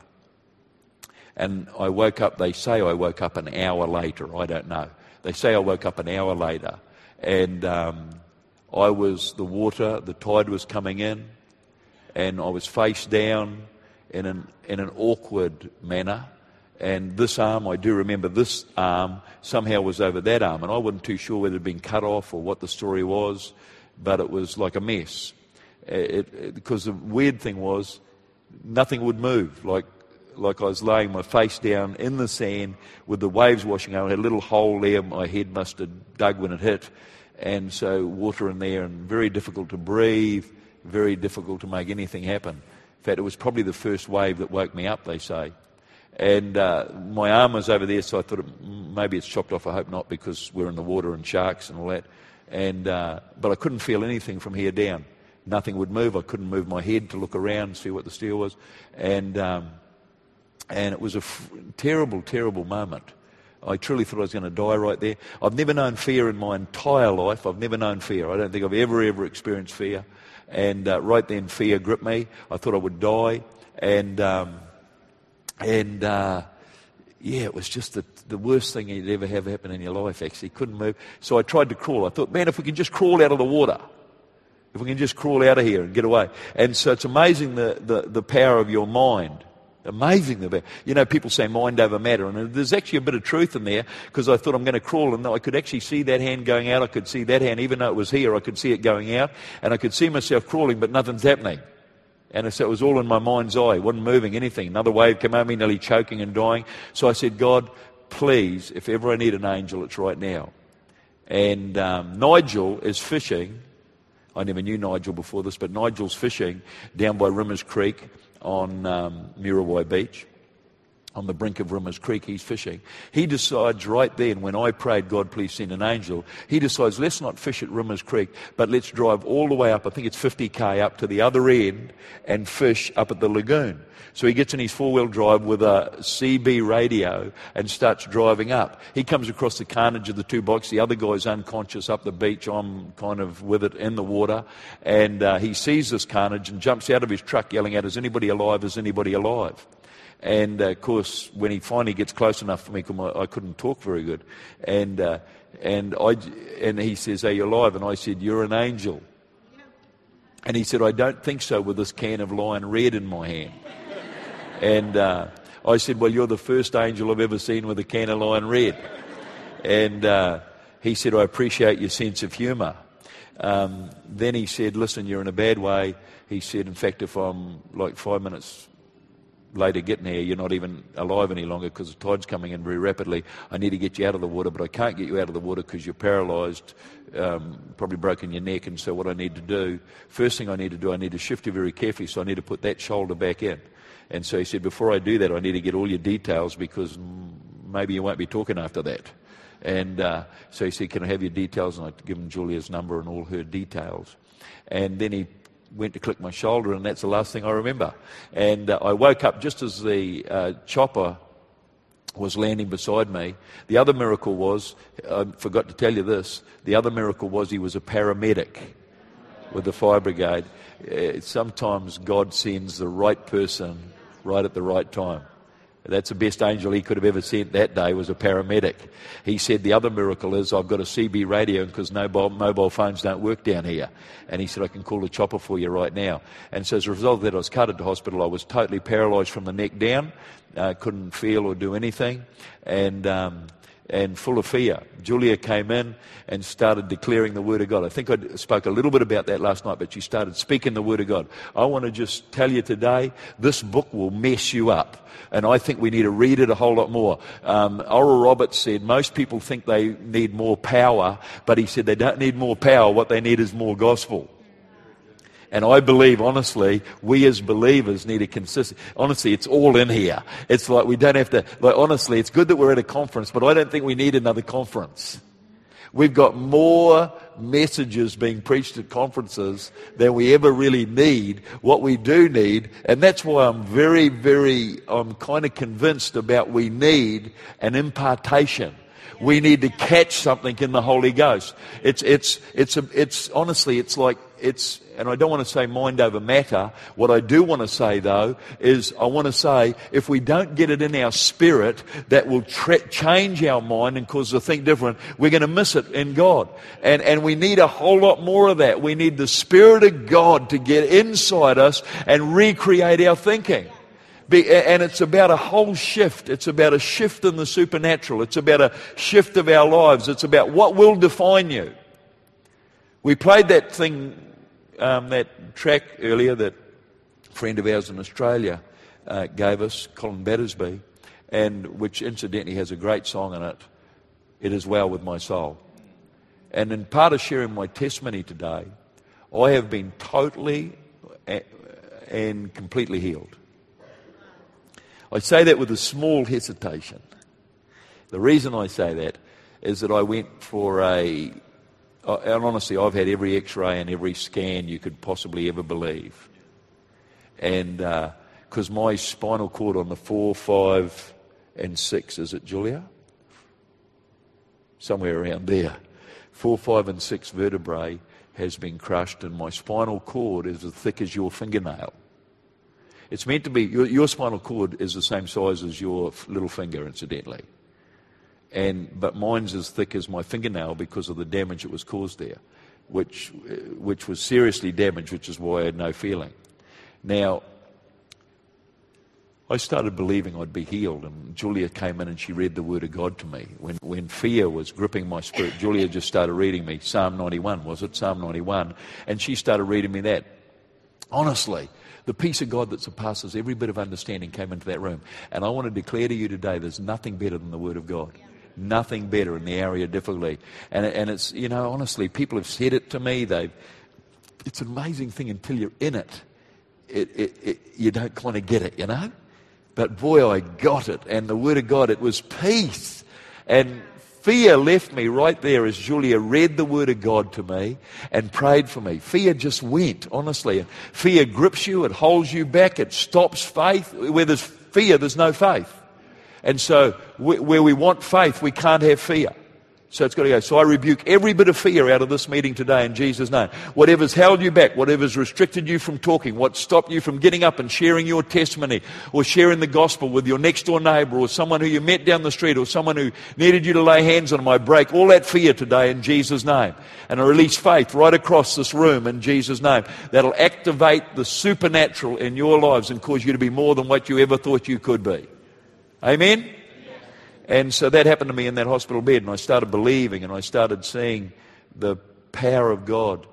And I woke up, they say I woke up an hour later, I don't know. They say I woke up an hour later, and Um, I was, the water, the tide was coming in, and I was face down in an, in an awkward manner. And this arm, I do remember this arm, somehow was over that arm. And I wasn't too sure whether it had been cut off or what the story was, but it was like a mess. It, it, because the weird thing was, nothing would move. Like, like I was laying my face down in the sand with the waves washing over. I had a little hole there my head must have dug when it hit. And so water in there, and very difficult to breathe, very difficult to make anything happen. In fact, it was probably the first wave that woke me up, they say. And uh, my arm was over there, so I thought it, maybe it's chopped off. I hope not, because we're in the water and sharks and all that. And uh, but I couldn't feel anything from here down. Nothing would move. I couldn't move my head to look around and see what the steel was. And um, and it was a f- terrible, terrible moment. I truly thought I was going to die right there. I've never known fear in my entire life. I've never known fear. I don't think I've ever, ever experienced fear. And uh, right then, fear gripped me. I thought I would die. And, um, and uh, yeah, it was just the, the worst thing you'd ever have happen in your life, actually. Couldn't move. So I tried to crawl. I thought, man, if we can just crawl out of the water. If we can just crawl out of here and get away. And so it's amazing the, the, the power of your mind. Amazing. The, you know, people say mind over matter, and there's actually a bit of truth in there, because I thought I'm going to crawl, and I could actually see that hand going out. I could see that hand, even though it was here, I could see it going out, and I could see myself crawling, but nothing's happening. And so it was all in my mind's eye. It wasn't moving anything. Another wave came over me, nearly choking and dying. So I said, God, please, if ever I need an angel, it's right now. And um, Nigel is fishing. I never knew Nigel before this, but Nigel's fishing down by Rimmers Creek on um, Muriwai Beach. On the brink of Rimmers Creek, he's fishing. He decides right then, when I prayed, God, please send an angel, he decides, let's not fish at Rimmers Creek, but let's drive all the way up, I think it's fifty K, up to the other end and fish up at the lagoon. So he gets in his four-wheel drive with a C B radio and starts driving up. He comes across the carnage of the two bikes. The other guy's unconscious up the beach. I'm kind of with it in the water. And uh, he sees this carnage and jumps out of his truck yelling out, is anybody alive? Is anybody alive? And, uh, of course, when he finally gets close enough for me, because I couldn't talk very good, and uh, and I and he says, are you alive? And I said, you're an angel. And he said, I don't think so, with this can of Lion Red in my hand. And uh, I said, well, you're the first angel I've ever seen with a can of Lion Red. And uh, he said, I appreciate your sense of humour. Um, then he said, listen, you're in a bad way. He said, in fact, if I'm like five minutes later getting here, you're not even alive any longer because the tide's coming in very rapidly. I need to get you out of the water, but I can't get you out of the water because you're paralysed, um, probably broken your neck. And so what I need to do, first thing I need to do, I need to shift you very carefully, so I need to put that shoulder back in. And so he said, before I do that, I need to get all your details because maybe you won't be talking after that. And uh, so he said, can I have your details? And I give him Julia's number and all her details. And then he went to click my shoulder, and that's the last thing I remember. And uh, I woke up just as the uh, chopper was landing beside me. The other miracle was, I forgot to tell you this, the other miracle was he was a paramedic with the fire brigade. Uh, sometimes God sends the right person right at the right time. That's the best angel he could have ever sent that day, was a paramedic. He said the other miracle is I've got a C B radio because mobile, mobile phones don't work down here. And he said I can call the chopper for you right now. And so as a result of that, I was carted to hospital. I was totally paralysed from the neck down. Uh, couldn't feel or do anything. And... Um, and full of fear. Julia came in and started declaring the Word of God. I think I spoke a little bit about that last night, but she started speaking the Word of God. I want to just tell you today, this book will mess you up. And I think we need to read it a whole lot more. Um, Oral Roberts said most people think they need more power, but he said they don't need more power. What they need is more gospel. And I believe, honestly, we as believers need a consistent... Honestly, it's all in here. It's like we don't have to... Like, honestly, it's good that we're at a conference, but I don't think we need another conference. We've got more messages being preached at conferences than we ever really need. What we do need, and that's why I'm very, very... I'm kind of convinced about we need an impartation. We need to catch something in the Holy Ghost. It's, it's, it's, a, it's honestly, it's like, it's, and I don't want to say mind over matter. What I do want to say, though, is I want to say if we don't get it in our spirit that will tra- change our mind and cause us to think different, we're going to miss it in God. And, and we need a whole lot more of that. We need the Spirit of God to get inside us and recreate our thinking. And it's about a whole shift. It's about a shift in the supernatural. It's about a shift of our lives. It's about what will define you. We played that thing, um, that track earlier that a friend of ours in Australia uh, gave us, Colin Battersby, and which incidentally has a great song in it, It Is Well With My Soul. And in part of sharing my testimony today, I have been totally and completely healed. I say that with a small hesitation. The reason I say that is that I went for a, and honestly, I've had every x-ray and every scan you could possibly ever believe. And because uh, my spinal cord on the four, five, and six, is it, Julia? Somewhere around there. Four, five, and six vertebrae has been crushed, and my spinal cord is as thick as your fingernail. It's meant to be, your, your spinal cord is the same size as your f- little finger, incidentally. And but mine's as thick as my fingernail because of the damage that was caused there, which which was seriously damaged, which is why I had no feeling. Now, I started believing I'd be healed, and Julia came in and she read the Word of God to me. When when fear was gripping my spirit, Julia just started reading me Psalm ninety-one, was it? Psalm ninety-one. And she started reading me that. Honestly, the peace of God that surpasses every bit of understanding came into that room. And I want to declare to you today, there's nothing better than the Word of God. nothing better in the area of difficulty. And, and it's, you know, honestly, people have said it to me. They've, it's an amazing thing until you're in it. It, it, it. You don't kind of get it, you know. But boy, I got it. And the Word of God, it was peace. And fear left me right there as Julia read the Word of God to me and prayed for me. Fear just went, honestly. Fear grips you, it holds you back, it stops faith. Where there's fear, there's no faith. And so where we want faith, we can't have fear. So it's got to go. So I rebuke every bit of fear out of this meeting today in Jesus' name. Whatever's held you back, whatever's restricted you from talking, what stopped you from getting up and sharing your testimony or sharing the gospel with your next door neighbour or someone who you met down the street or someone who needed you to lay hands on them, I break all that fear today in Jesus' name. And I release faith right across this room in Jesus' name. That'll activate the supernatural in your lives and cause you to be more than what you ever thought you could be. Amen? And so that happened to me in that hospital bed, and I started believing, and I started seeing the power of God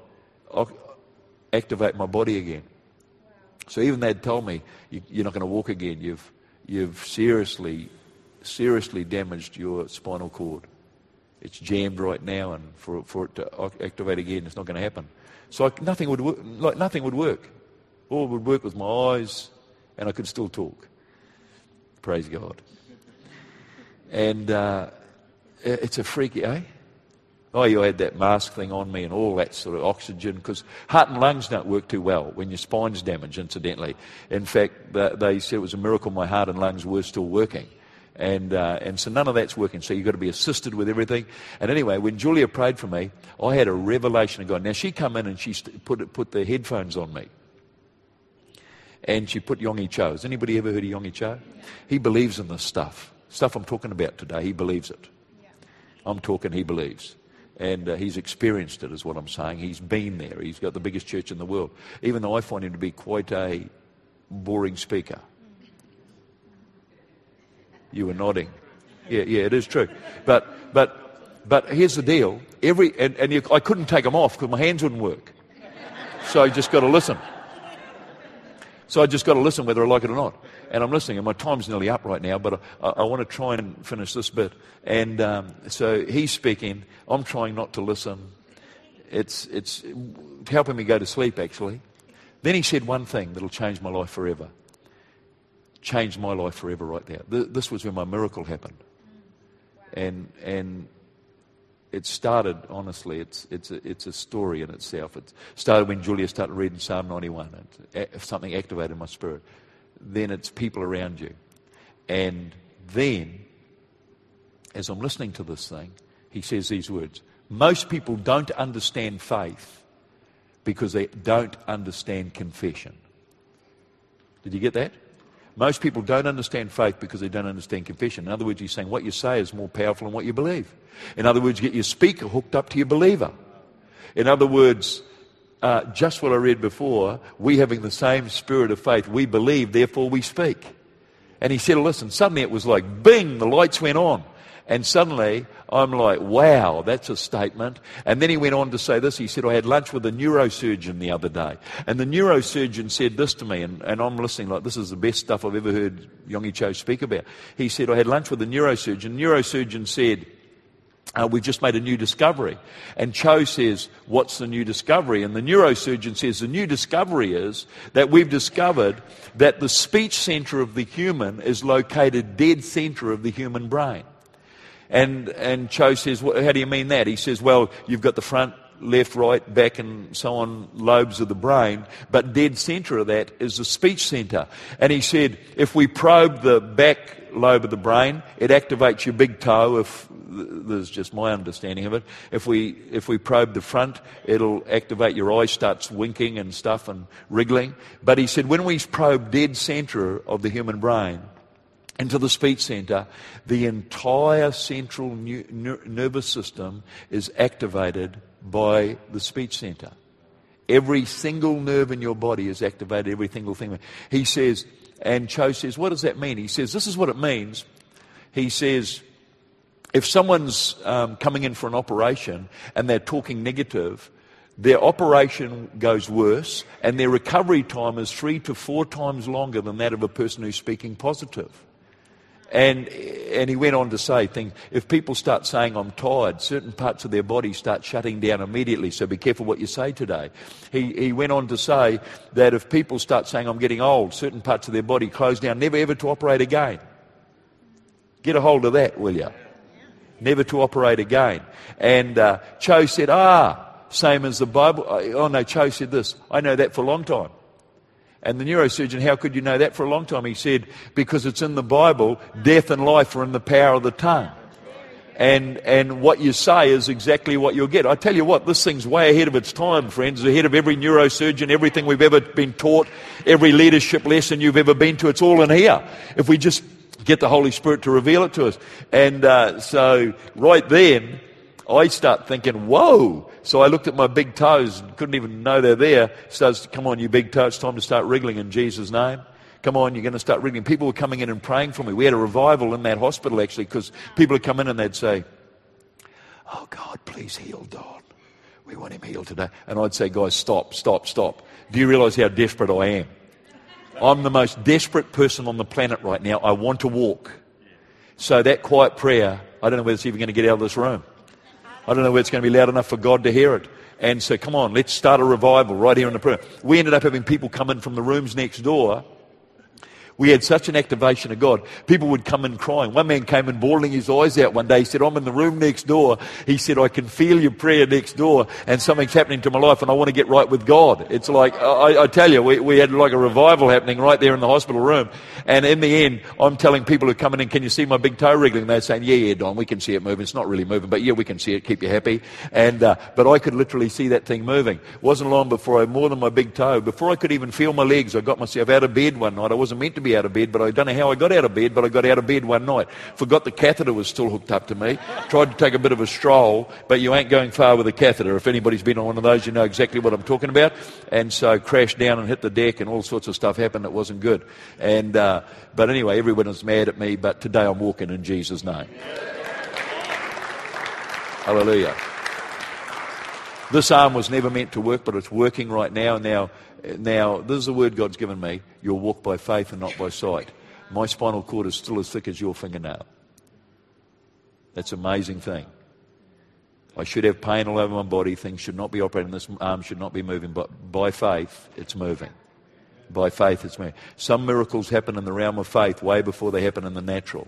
activate my body again. So even they'd told me, you're not going to walk again. You've, you've seriously, seriously damaged your spinal cord. It's jammed right now, and for, for it to activate again, it's not going to happen. So I, nothing would work, like nothing would work. All would work was my eyes, and I could still talk. Praise God. And uh, it's a freaky, eh? Oh, you had that mask thing on me and all that sort of oxygen, because heart and lungs don't work too well when your spine's damaged, incidentally. In fact, they said it was a miracle my heart and lungs were still working. And uh, and so none of that's working, so you've got to be assisted with everything. And anyway, when Julia prayed for me, I had a revelation of God. Now, she come in and she put put the headphones on me. And she put Yonggi Cho. Has anybody ever heard of Yonggi Cho? He believes in this stuff. Stuff I'm talking about today, he believes it. Yeah. I'm talking, he believes. And uh, he's experienced it, is what I'm saying. He's been there. He's got the biggest church in the world. Even though I find him to be quite a boring speaker. You were nodding. Yeah, yeah, it is true. But but but here's the deal. Every and, and you, I couldn't take them off because my hands wouldn't work. So I just got to listen. So I just got to listen whether I like it or not. And I'm listening, and my time's nearly up right now, but I, I want to try and finish this bit. And um, so he's speaking. I'm trying not to listen. It's it's helping me go to sleep, actually. Then he said one thing that'll change my life forever. Changed my life forever right there. This was when my miracle happened. And and it started, honestly, it's it's a, it's a story in itself. It started when Julia started reading Psalm ninety-one. And something activated my spirit. Then it's people around you. And then, as I'm listening to this thing, he says these words. Most people don't understand faith because they don't understand confession. Did you get that? Most people don't understand faith because they don't understand confession. In other words, he's saying what you say is more powerful than what you believe. In other words, get your speaker hooked up to your believer. In other words, uh, just what I read before, we having the same spirit of faith, we believe, therefore we speak. And he said, listen, suddenly it was like, bing, the lights went on. And suddenly, I'm like, wow, that's a statement. And then he went on to say this. He said, I had lunch with a neurosurgeon the other day. And the neurosurgeon said this to me, and, and I'm listening like, this is the best stuff I've ever heard Yonggi Cho speak about. He said, I had lunch with a neurosurgeon. The neurosurgeon said, uh, we've just made a new discovery. And Cho says, what's the new discovery? And the neurosurgeon says, the new discovery is that we've discovered that the speech center of the human is located dead center of the human brain. And and Cho says, well, how do you mean that? He says, well, you've got the front, left, right, back and so on lobes of the brain, but dead centre of that is the speech centre. And he said, if we probe the back lobe of the brain, it activates your big toe, if there's just my understanding of it. If we if we probe the front, it'll activate your eye starts winking and stuff and wriggling. But he said, when we probe dead centre of the human brain, into the speech center, the entire central nervous system is activated by the speech center. Every single nerve in your body is activated, every single thing. He says, and Cho says, what does that mean? He says, this is what it means. He says, if someone's um, coming in for an operation and they're talking negative, their operation goes worse and their recovery time is three to four times longer than that of a person who's speaking positive. And and he went on to say things, if people start saying I'm tired, certain parts of their body start shutting down immediately, so be careful what you say today. He, he went on to say that if people start saying I'm getting old, certain parts of their body close down, never ever to operate again. Get a hold of that, will you? Never to operate again. And uh, Cho said, ah, same as the Bible. Oh no, Cho said this, I know that for a long time. And the neurosurgeon, how could you know that for a long time? He said, because it's in the Bible, death and life are in the power of the tongue. And and what you say is exactly what you'll get. I tell you what, this thing's way ahead of its time, friends. It's ahead of every neurosurgeon, everything we've ever been taught, every leadership lesson you've ever been to. It's all in here. If we just get the Holy Spirit to reveal it to us. And uh, so right then, I start thinking, whoa. So I looked at my big toes and couldn't even know they're there. Starts, come on, you big toe, it's time to start wriggling in Jesus' name. Come on, you're going to start wriggling. People were coming in and praying for me. We had a revival in that hospital, actually, because people would come in and they'd say, oh, God, please heal Don. We want him healed today. And I'd say, guys, stop, stop, stop. Do you realize how desperate I am? I'm the most desperate person on the planet right now. I want to walk. So that quiet prayer, I don't know whether it's even going to get out of this room. I don't know whether it's going to be loud enough for God to hear it. And so come on, let's start a revival right here in the prayer. We ended up having people come in from the rooms next door. We had such an activation of God. People would come in crying. One man came in bawling his eyes out one day. He said, I'm in the room next door. He said, I can feel your prayer next door and something's happening to my life and I want to get right with God. It's like, I, I tell you, we, we had like a revival happening right there in the hospital room. And in the end, I'm telling people who are coming in, can you see my big toe wriggling? They're saying, yeah, yeah, Don, we can see it moving. It's not really moving, but yeah, we can see it. Keep you happy. And uh, but I could literally see that thing moving. Wasn't long before I, more than my big toe, before I could even feel my legs, I got myself out of bed one night. I wasn't meant to be out of bed, but I don't know how I got out of bed, but I got out of bed one night. Forgot the catheter was still hooked up to me. Tried to take a bit of a stroll, but you ain't going far with a catheter. If anybody's been on one of those, you know exactly what I'm talking about. And so crashed down and hit the deck and all sorts of stuff happened that wasn't good. And uh, but anyway, everyone was mad at me, but today I'm walking in Jesus' name. Hallelujah. This arm was never meant to work, but it's working right now. Now, now this is the word God's given me. You'll walk by faith and not by sight. My spinal cord is still as thick as your fingernail. That's an amazing thing. I should have pain all over my body. Things should not be operating. This arm should not be moving. But by faith, it's moving. By faith, it's moving. Some miracles happen in the realm of faith way before they happen in the natural.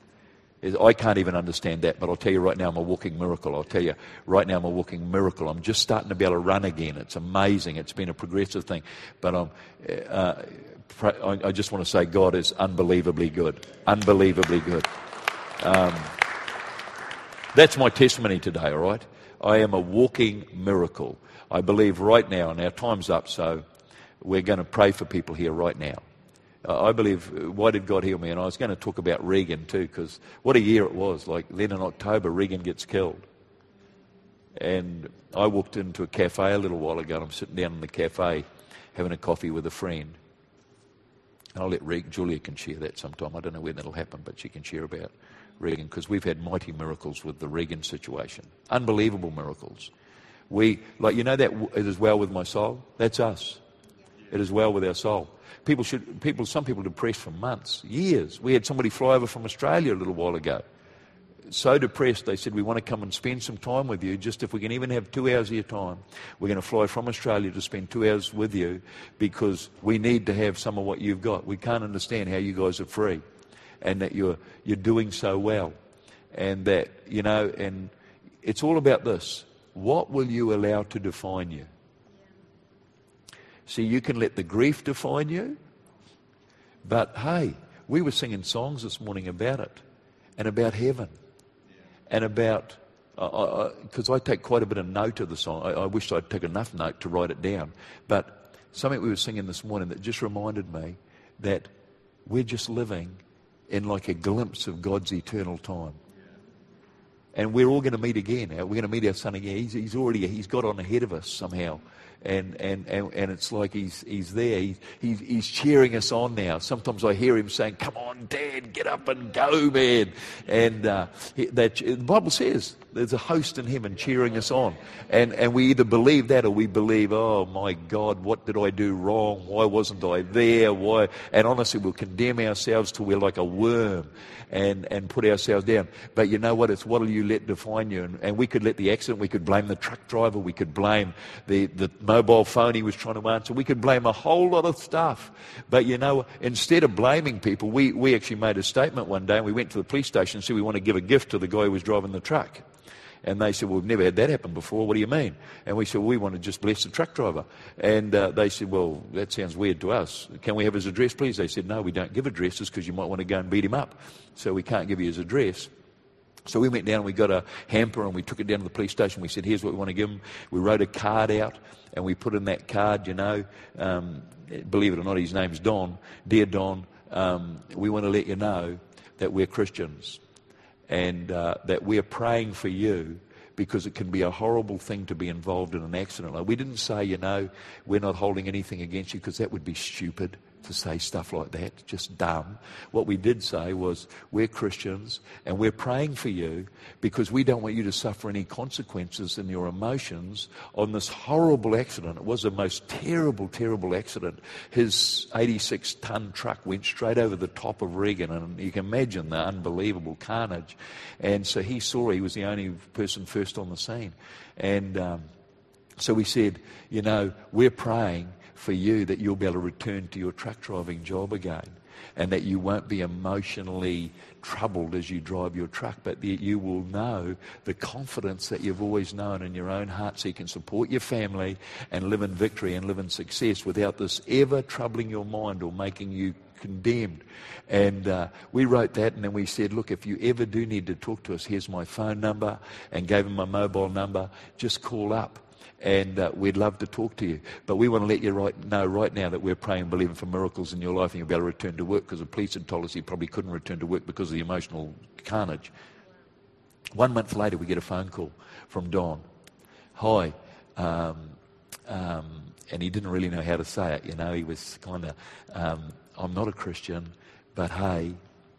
I can't even understand that, but I'll tell you right now, I'm a walking miracle. I'll tell you right now, I'm a walking miracle. I'm just starting to be able to run again. It's amazing. It's been a progressive thing. But I'm, uh, I just want to say God is unbelievably good. Unbelievably good. Um, that's my testimony today, all right? I am a walking miracle. I believe right now, and our time's up, so we're going to pray for people here right now. Uh, I believe, why did God heal me? And I was going to talk about Reagan too, because what a year it was. Like then in October, Reagan gets killed. And I walked into a cafe a little while ago, and I'm sitting down in the cafe having a coffee with a friend. And I'll let Reagan, Julia can share that sometime. I don't know when that'll happen, but she can share about Reagan, because we've had mighty miracles with the Reagan situation. Unbelievable miracles. We, like, you know that it is well with my soul? That's us. It is well with our soul. People should, people, some people depressed for months, years. We had somebody fly over from Australia a little while ago. So depressed, they said, we want to come and spend some time with you, just if we can even have two hours of your time. We're going to fly from Australia to spend two hours with you because we need to have some of what you've got. We can't understand how you guys are free and that you're, you're doing so well. And that, you know, and it's all about this. What will you allow to define you? See, you can let the grief define you, but hey, we were singing songs this morning about it, and about heaven, and about, because uh, I, I take quite a bit of note of the song. I, I wish I'd take enough note to write it down, but something we were singing this morning that just reminded me that we're just living in like a glimpse of God's eternal time. And we're all going to meet again. We're going to meet our son again. He's, he's already, he's got on ahead of us somehow. And, and, and, and it's like he's, he's there. He, he's, he's cheering us on now. Sometimes I hear him saying, come on, Dad, get up and go, man. And uh, that, the Bible says, there's a host in heaven cheering us on. And, and we either believe that or we believe, oh my God, what did I do wrong? Why wasn't I there? Why? And honestly, we'll condemn ourselves till we're like a worm and, and put ourselves down. But you know what? It's what will you let define you? And, and we could let the accident, we could blame the truck driver, we could blame the, the mobile phone he was trying to answer. We could blame a whole lot of stuff. But you know, instead of blaming people, we, we actually made a statement one day, and we went to the police station and said we want to give a gift to the guy who was driving the truck. And they said, well, we've never had that happen before. What do you mean? And we said, well, we want to just bless the truck driver. And uh, they said, well, that sounds weird to us. Can we have his address, please? They said, no, we don't give addresses because you might want to go and beat him up. So we can't give you his address. So we went down and we got a hamper and we took it down to the police station. We said, here's what we want to give him. We wrote a card out and we put in that card, you know, um, believe it or not, his name's Don. Dear Don, um, we want to let you know that we're Christians. And uh, that we're praying for you because it can be a horrible thing to be involved in an accident. Like, we didn't say, you know, we're not holding anything against you, because that would be stupid to say stuff like that, just dumb. What we did say was, we're Christians and we're praying for you because we don't want you to suffer any consequences in your emotions on this horrible accident. It was the most terrible, terrible accident. His eighty-six ton truck went straight over the top of Regan, and you can imagine the unbelievable carnage. And so he saw, he was the only person first on the scene. And um, so we said, you know, we're praying for you that you'll be able to return to your truck driving job again, and that you won't be emotionally troubled as you drive your truck, but that you will know the confidence that you've always known in your own heart, so you can support your family and live in victory and live in success without this ever troubling your mind or making you condemned. And uh, we wrote that, and then we said, look, if you ever do need to talk to us, here's my phone number, and gave him my mobile number. Just call up. And uh, we'd love to talk to you. But we want to let you right, know right now that we're praying and believing for miracles in your life, and you'll be able to return to work, because the police had told us he probably couldn't return to work because of the emotional carnage. One month later, we get a phone call from Don. Hi. Um, um, and he didn't really know how to say it. You know, he was kind of, um, I'm not a Christian, but hey,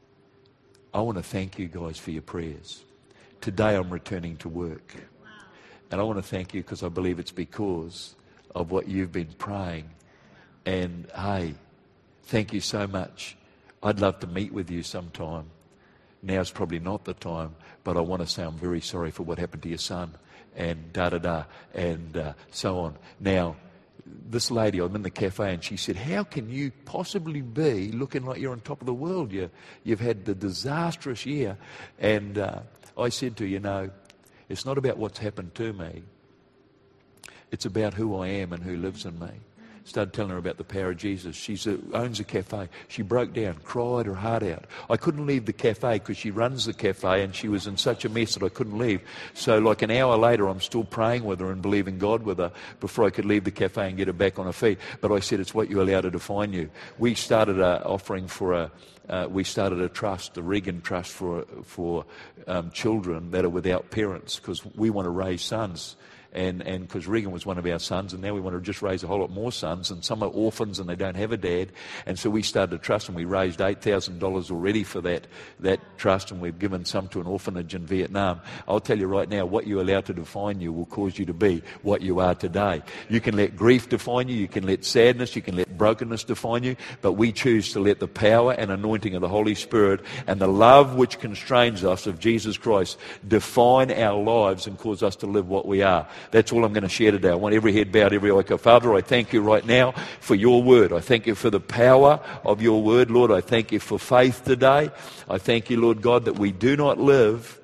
I want to thank you guys for your prayers. Today I'm returning to work. And I want to thank you because I believe it's because of what you've been praying. And hey, thank you so much. I'd love to meet with you sometime. Now's probably not the time, but I want to say I'm very sorry for what happened to your son, and da-da-da, and uh, so on. Now, this lady, I'm in the cafe, and she said, how can you possibly be looking like you're on top of the world? You, you've had the disastrous year. And uh, I said to her, you know, it's not about what's happened to me. It's about who I am and who lives in me. Started telling her about the power of Jesus. She owns a cafe. She broke down, cried her heart out. I couldn't leave the cafe because she runs the cafe, and she was in such a mess that I couldn't leave. So like an hour later, I'm still praying with her and believing God with her before I could leave the cafe and get her back on her feet. But I said, it's what you allow to define you. We started an offering for a Uh, we started a trust, a Regan Trust for for um, children that are without parents, because we want to raise sons. And and because Regan was one of our sons, and now we want to just raise a whole lot more sons, and some are orphans and they don't have a dad. And so we started a trust, and we raised eight thousand dollars already for that that trust, and we've given some to an orphanage in Vietnam. I'll tell you right now, what you allow to define you will cause you to be what you are today. You can let grief define you, you can let sadness, you can let brokenness define you, but we choose to let the power and anointing of the Holy Spirit and the love which constrains us of Jesus Christ define our lives and cause us to live what we are. That's all I'm going to share today. I want every head bowed, every eye closed. Father, I thank you right now for your word. I thank you for the power of your word, Lord. I thank you for faith today. I thank you, Lord God, that we do not live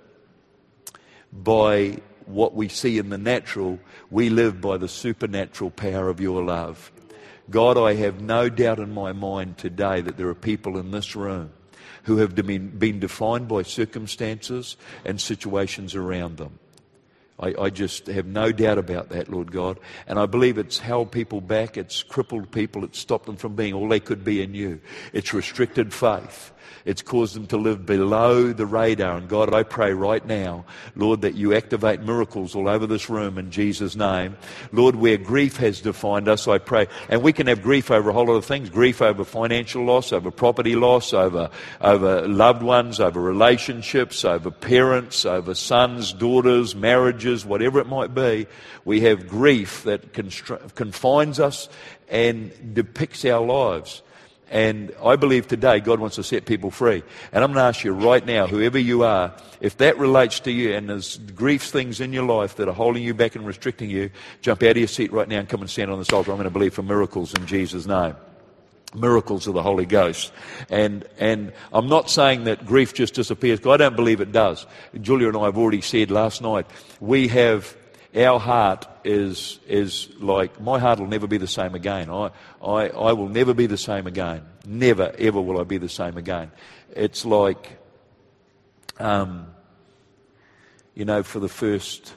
by what we see in the natural. We live by the supernatural power of your love. God, I have no doubt in my mind today that there are people in this room who have been, been defined by circumstances and situations around them. I, I just have no doubt about that, Lord God. And I believe it's held people back, it's crippled people, it's stopped them from being all they could be in you. It's restricted faith. It's caused them to live below the radar. And God, I pray right now, Lord, that you activate miracles all over this room in Jesus' name. Lord, where grief has defined us, I pray. And we can have grief over a whole lot of things. Grief over financial loss, over property loss, over, over loved ones, over relationships, over parents, over sons, daughters, marriages, whatever it might be. We have grief that constr- confines us and depicts our lives. And I believe today God wants to set people free. And I'm going to ask you right now, whoever you are, if that relates to you and there's grief things in your life that are holding you back and restricting you, jump out of your seat right now and come and stand on this altar. I'm going to believe for miracles in Jesus' name. Miracles of the Holy Ghost. And and I'm not saying that grief just disappears, because I don't believe it does. Julia and I have already said last night, we have... Our heart is is like, my heart will never be the same again. I, I, I will never be the same again. Never, ever will I be the same again. It's like, um, you know, for the first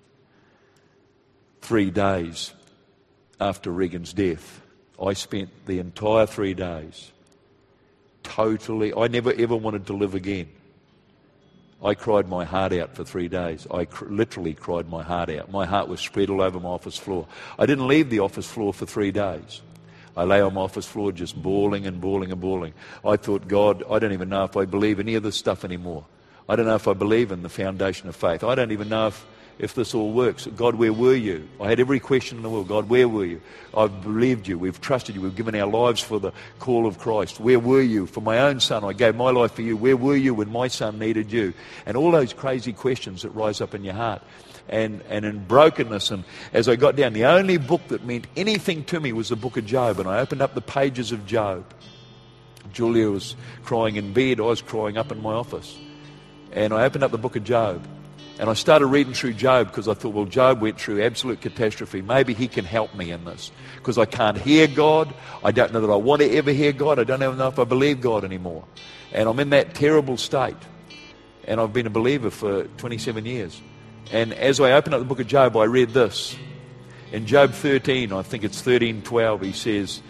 three days after Regan's death, I spent the entire three days totally, I never ever wanted to live again. I cried my heart out for three days. I cr- literally cried my heart out. My heart was spread all over my office floor. I didn't leave the office floor for three days. I lay on my office floor just bawling and bawling and bawling. I thought, God, I don't even know if I believe any of this stuff anymore. I don't know if I believe in the foundation of faith. I don't even know if, if this all works. God, where were you? I had every question in the world. God, where were you? I've believed you. We've trusted you. We've given our lives for the call of Christ. Where were you? For my own son, I gave my life for you. Where were you when my son needed you? And all those crazy questions that rise up in your heart. And, and in brokenness, and as I got down, the only book that meant anything to me was the book of Job. And I opened up the pages of Job. Julia was crying in bed. I was crying up in my office. And I opened up the book of Job. And I started reading through Job because I thought, well, Job went through absolute catastrophe. Maybe he can help me in this, because I can't hear God. I don't know that I want to ever hear God. I don't even know if I believe God anymore. And I'm in that terrible state. And I've been a believer for twenty-seven years. And as I opened up the book of Job, I read this. In Job thirteen, I think it's thirteen twelve, he says,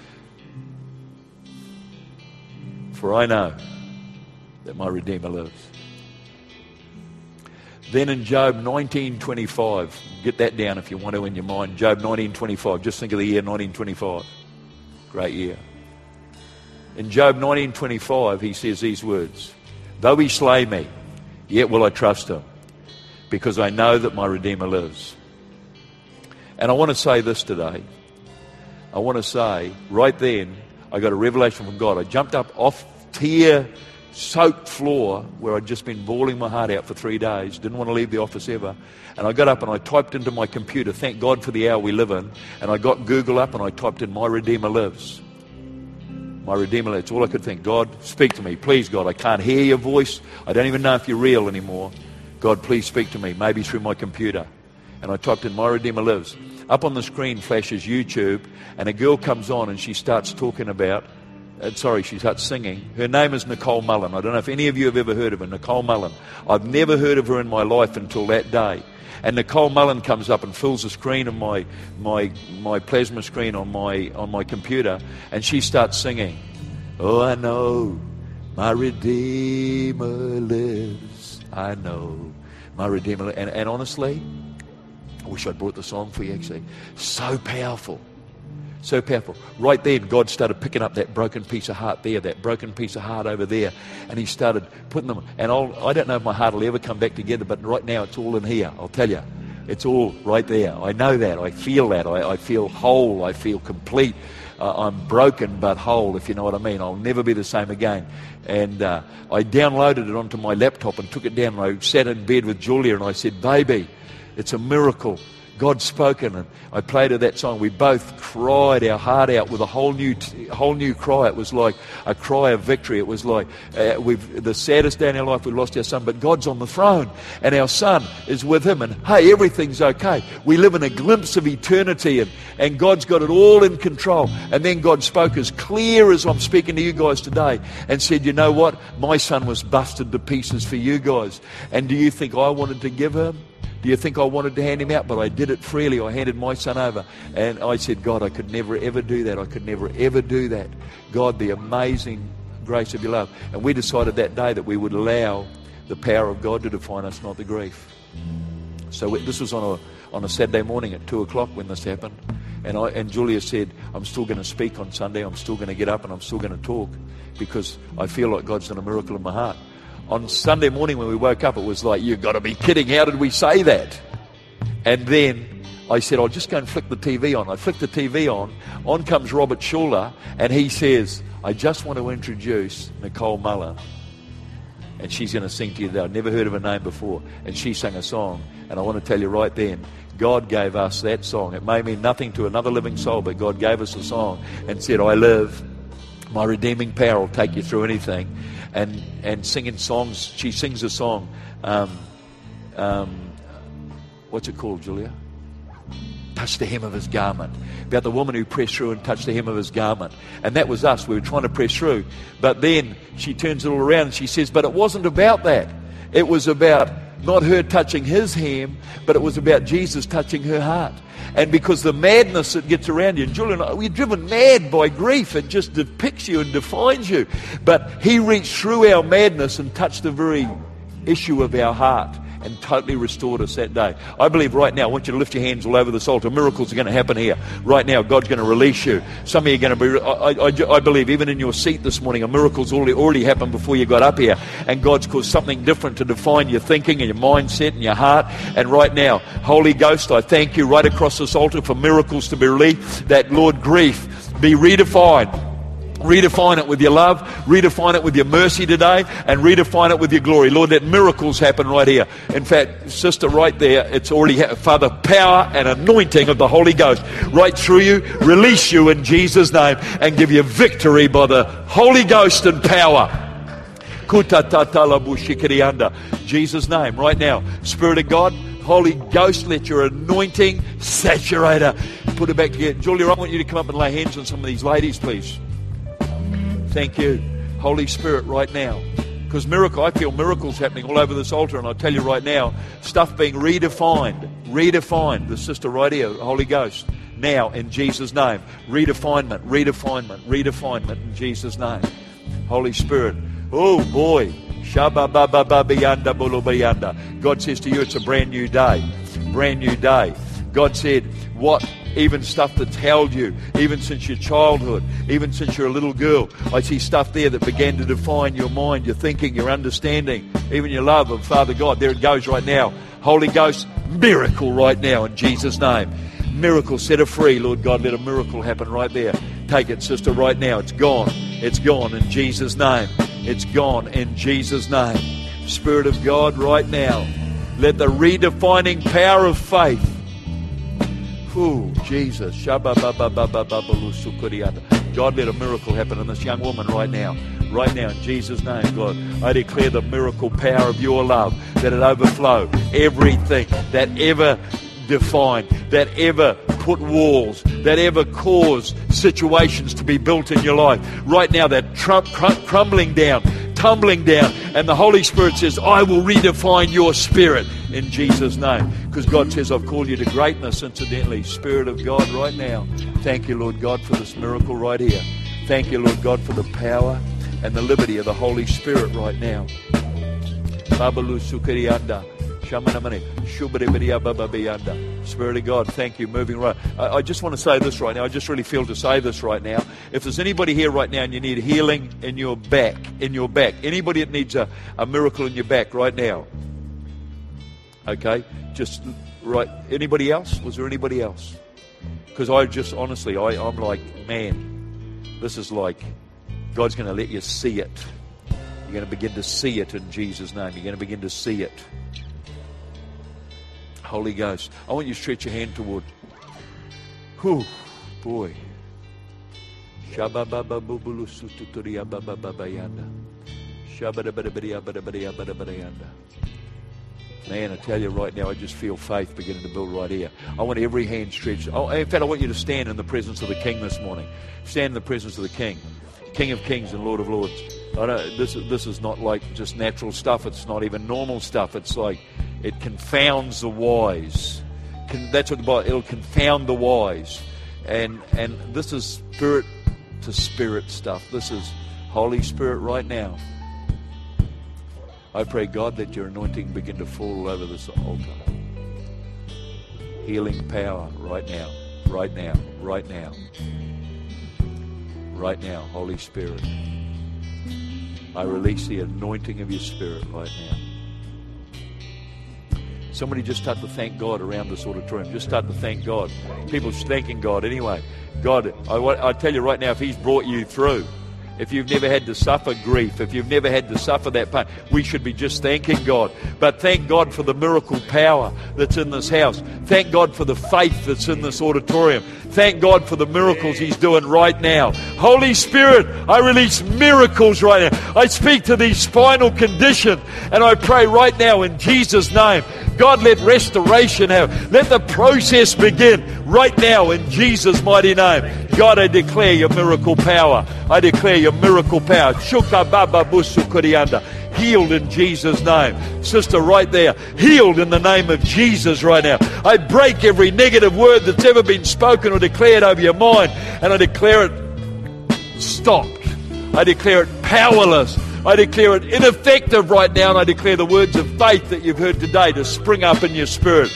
"For I know that my Redeemer lives." Then in Job nineteen twenty-five, get that down if you want to in your mind. Job nineteen twenty-five, just think of the year nineteen twenty-five. Great year. In Job nineteen twenty-five, he says these words, "Though he slay me, yet will I trust him, because I know that my Redeemer lives." And I want to say this today. I want to say, right then, I got a revelation from God. I jumped up off tear soaked floor where I'd just been bawling my heart out for three days, didn't want to leave the office ever, and I got up and I typed into my computer, thank God for the hour we live in, and I got Google up and I typed in, "My Redeemer lives." My Redeemer lives. It's all I could think. God, speak to me. Please, God, I can't hear your voice. I don't even know if you're real anymore. God, please speak to me, maybe through my computer. And I typed in, "My Redeemer lives." Up on the screen flashes YouTube, and a girl comes on and she starts talking about Uh, sorry, she starts singing. Her name is Nicole Mullen. I don't know if any of you have ever heard of her, Nicole Mullen. I've never heard of her in my life until that day. And Nicole Mullen comes up and fills the screen of my my my plasma screen on my on my computer, and she starts singing, "Oh, I know my Redeemer lives. I know my Redeemer lives." And, and honestly, I wish I'd brought the song for you actually. So powerful. So powerful. Right then, God started picking up that broken piece of heart there, that broken piece of heart over there, and he started putting them, and I'll, I don't know if my heart will ever come back together, but right now it's all in here, I'll tell you. It's all right there. I know that. I feel that. I, I feel whole. I feel complete. Uh, I'm broken but whole, if you know what I mean. I'll never be the same again. And uh, I downloaded it onto my laptop and took it down, and I sat in bed with Julia, and I said, "Baby, it's a miracle. God's spoken." And I played her that song. We both cried our heart out with a whole new, t- whole new cry. It was like a cry of victory. It was like uh, we've the saddest day in our life. We lost our son, but God's on the throne, and our son is with Him. And hey, everything's okay. We live in a glimpse of eternity, and and God's got it all in control. And then God spoke as clear as I'm speaking to you guys today, and said, "You know what? My son was busted to pieces for you guys. And do you think I wanted to give him? Do you think I wanted to hand him out? But I did it freely. I handed my son over. And I said, God, I could never, ever do that. I could never, ever do that. God, the amazing grace of your love. And we decided that day that we would allow the power of God to define us, not the grief. So we, this was on a on a Saturday morning at two o'clock when this happened. And I and Julia said, I'm still going to speak on Sunday. I'm still going to get up and I'm still going to talk because I feel like God's done a miracle in my heart. On Sunday morning when we woke up, it was like, you've got to be kidding. How did we say that? And then I said, I'll just go and flick the T V on. I flicked the T V on. On comes Robert Schuller, and he says, I just want to introduce Nicole Mullen. And she's going to sing to you today. I've never heard of her name before. And she sang a song. And I want to tell you right then, God gave us that song. It may mean nothing to another living soul, but God gave us a song and said, I live. My redeeming power will take you through anything. And and singing songs, she sings a song. Um, um, what's it called, Julia? Touch the hem of his garment. About the woman who pressed through and touched the hem of his garment. And that was us. We were trying to press through. But then she turns it all around and she says, but it wasn't about that. It was about not her touching his hem, but it was about Jesus touching her heart. And because the madness that gets around you, and Julia and I, we're driven mad by grief. It just depicts you and defines you. But he reached through our madness and touched the very issue of our heart and totally restored us that day. I believe right now, I want you to lift your hands all over this altar. Miracles are going to happen here. Right now, God's going to release you. Some of you are going to be, I, I, I believe even in your seat this morning, a miracle's already, already happened before you got up here. And God's caused something different to define your thinking and your mindset and your heart. And right now, Holy Ghost, I thank you right across this altar for miracles to be released. That, Lord, grief be redefined. Redefine it with your love, redefine it with your mercy today, and redefine it with your glory. Lord, let miracles happen right here. In fact, sister, right there, it's already, ha- Father, power and anointing of the Holy Ghost right through you, release you in Jesus' name, and give you victory by the Holy Ghost and power. Jesus' name, right now. Spirit of God, Holy Ghost, let your anointing saturate her. Put it back together. Julia, I want you to come up and lay hands on some of these ladies, please. Thank you, Holy Spirit, right now. Because miracle, I feel miracles happening all over this altar, and I tell you right now, stuff being redefined, redefined. The sister right here, Holy Ghost, now in Jesus' name. Redefinement, redefinement, redefinement in Jesus' name. Holy Spirit, oh boy. God says to you, it's a brand new day. Brand new day. God said, what, even stuff that's held you, even since your childhood, even since you're a little girl, I see stuff there that began to define your mind, your thinking, your understanding, even your love of Father God. There it goes right now. Holy Ghost, miracle right now in Jesus' name. Miracle, set her free, Lord God. Let a miracle happen right there. Take it, sister, right now. It's gone. It's gone in Jesus' name. It's gone in Jesus' name. Spirit of God, right now, let the redefining power of faith. Ooh, Jesus. God, let a miracle happen in this young woman right now. Right now, in Jesus' name, God. I declare the miracle power of your love, that it overflow everything that ever defined, that ever put walls, that ever caused situations to be built in your life. Right now, that trum- crum- crumbling down, tumbling down. And the Holy Spirit says, I will redefine your spirit in Jesus' name. Because God says, I've called you to greatness, incidentally. Spirit of God, right now. Thank you, Lord God, for this miracle right here. Thank you, Lord God, for the power and the liberty of the Holy Spirit right now. Babalu Sukarianda. Spirit of God, thank you, moving right. I, I just want to say this right now. I just really feel to say this right now. If there's anybody here right now and you need healing in your back, in your back, anybody that needs a, a miracle in your back right now, okay, just right. Anybody else? Was there anybody else? Because I just, honestly, I, I'm like, man, this is like, God's going to let you see it. You're going to begin to see it in Jesus' name. You're going to begin to see it. Holy Ghost, I want you to stretch your hand toward. Whew, boy. Man, I tell you right now, I just feel faith beginning to build right here. I want every hand stretched. Oh, in fact, I want you to stand in the presence of the King this morning. Stand in the presence of the King. King of Kings and Lord of Lords. I know this, this is not like just natural stuff. It's not even normal stuff. It's like It confounds the wise. Con- that's what the Bible, it'll confound the wise. And and this is spirit to spirit stuff. This is Holy Spirit right now. I pray, God, that your anointing begin to fall over this altar. Healing power right now, right now, right now. Right now, Holy Spirit. I release the anointing of your Spirit right now. Somebody just start to thank God around this auditorium. Just start to thank God. People thanking God anyway. God, I, I tell you right now, if He's brought you through, if you've never had to suffer grief, if you've never had to suffer that pain, we should be just thanking God. But thank God for the miracle power that's in this house. Thank God for the faith that's in this auditorium. Thank God for the miracles He's doing right now. Holy Spirit, I release miracles right now. I speak to these spinal conditions, and I pray right now in Jesus' name, God, let restoration happen. Let the process begin right now in Jesus' mighty name. God, I declare your miracle power. I declare your miracle power. Healed in Jesus' name. Sister, right there. Healed in the name of Jesus right now. I break every negative word that's ever been spoken or declared over your mind, and I declare it stopped. I declare it powerless. I declare it ineffective right now, and I declare the words of faith that you've heard today to spring up in your spirit.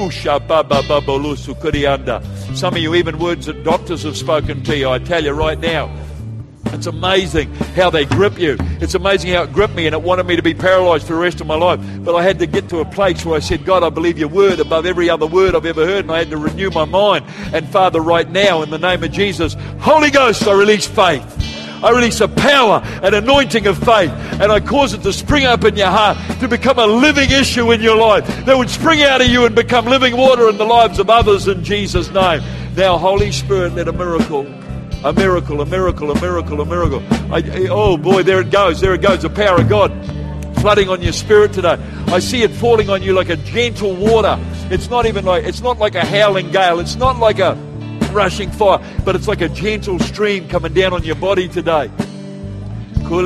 Some of you, even words that doctors have spoken to you, I tell you right now, it's amazing how they grip you. It's amazing how it gripped me, and it wanted me to be paralyzed for the rest of my life. But I had to get to a place where I said, God, I believe your word above every other word I've ever heard, and I had to renew my mind. And Father, right now, in the name of Jesus, Holy Ghost, I release faith. I release a power, an anointing of faith, and I cause it to spring up in your heart, to become a living issue in your life that would spring out of you and become living water in the lives of others in Jesus' name. Now, Holy Spirit, let a miracle, a miracle, a miracle, a miracle, a miracle. I, oh boy, there it goes, there it goes, the power of God flooding on your spirit today. I see it falling on you like a gentle water. It's not even like, it's not like a howling gale. It's not like a rushing fire, but it's like a gentle stream coming down on your body today. Come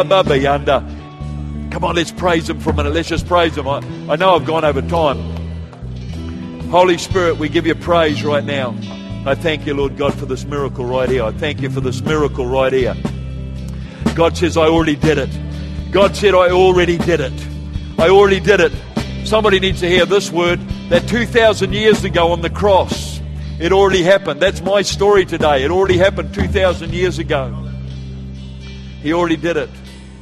on, let's praise Him for a minute. Let's just praise Him. I, I know I've gone over time. Holy Spirit, we give you praise right now. I thank you, Lord God, for this miracle right here. I thank you for this miracle right here. God says, I already did it. God said, I already did it. I already did it. Somebody needs to hear this word, that two thousand years ago on the cross, it already happened. That's my story today. It already happened two thousand years ago. He already did it.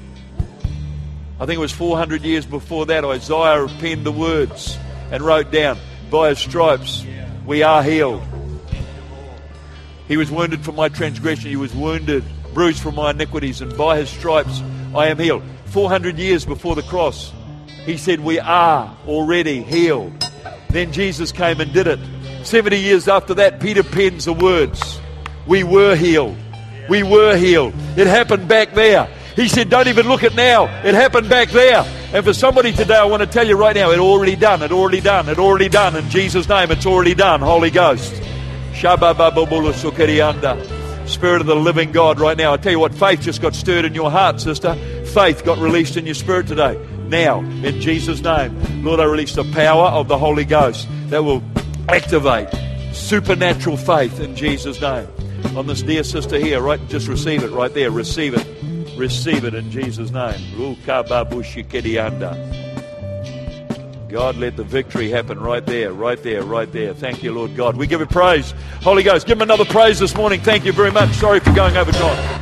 I think it was four hundred years before that, Isaiah penned the words and wrote down, by His stripes we are healed. He was wounded for my transgression. He was wounded, bruised for my iniquities, and by His stripes I am healed. four hundred years before the cross, He said we are already healed. Then Jesus came and did it. seventy years after that, Peter pens the words, we were healed. We were healed. It happened back there. He said, don't even look at now. It happened back there. And for somebody today, I want to tell you right now, it already done, it already done, it already done. In Jesus' name, it's already done. Holy Ghost. Spirit of the living God right now. I tell you what, faith just got stirred in your heart, sister. Faith got released in your spirit today. Now, in Jesus' name, Lord, I release the power of the Holy Ghost that will activate supernatural faith in Jesus' name. On this dear sister here, right? Just receive it right there. Receive it. Receive it in Jesus' name. God, let the victory happen right there, right there, right there. Thank you, Lord God. We give you praise. Holy Ghost, give Him another praise this morning. Thank you very much. Sorry for going over time.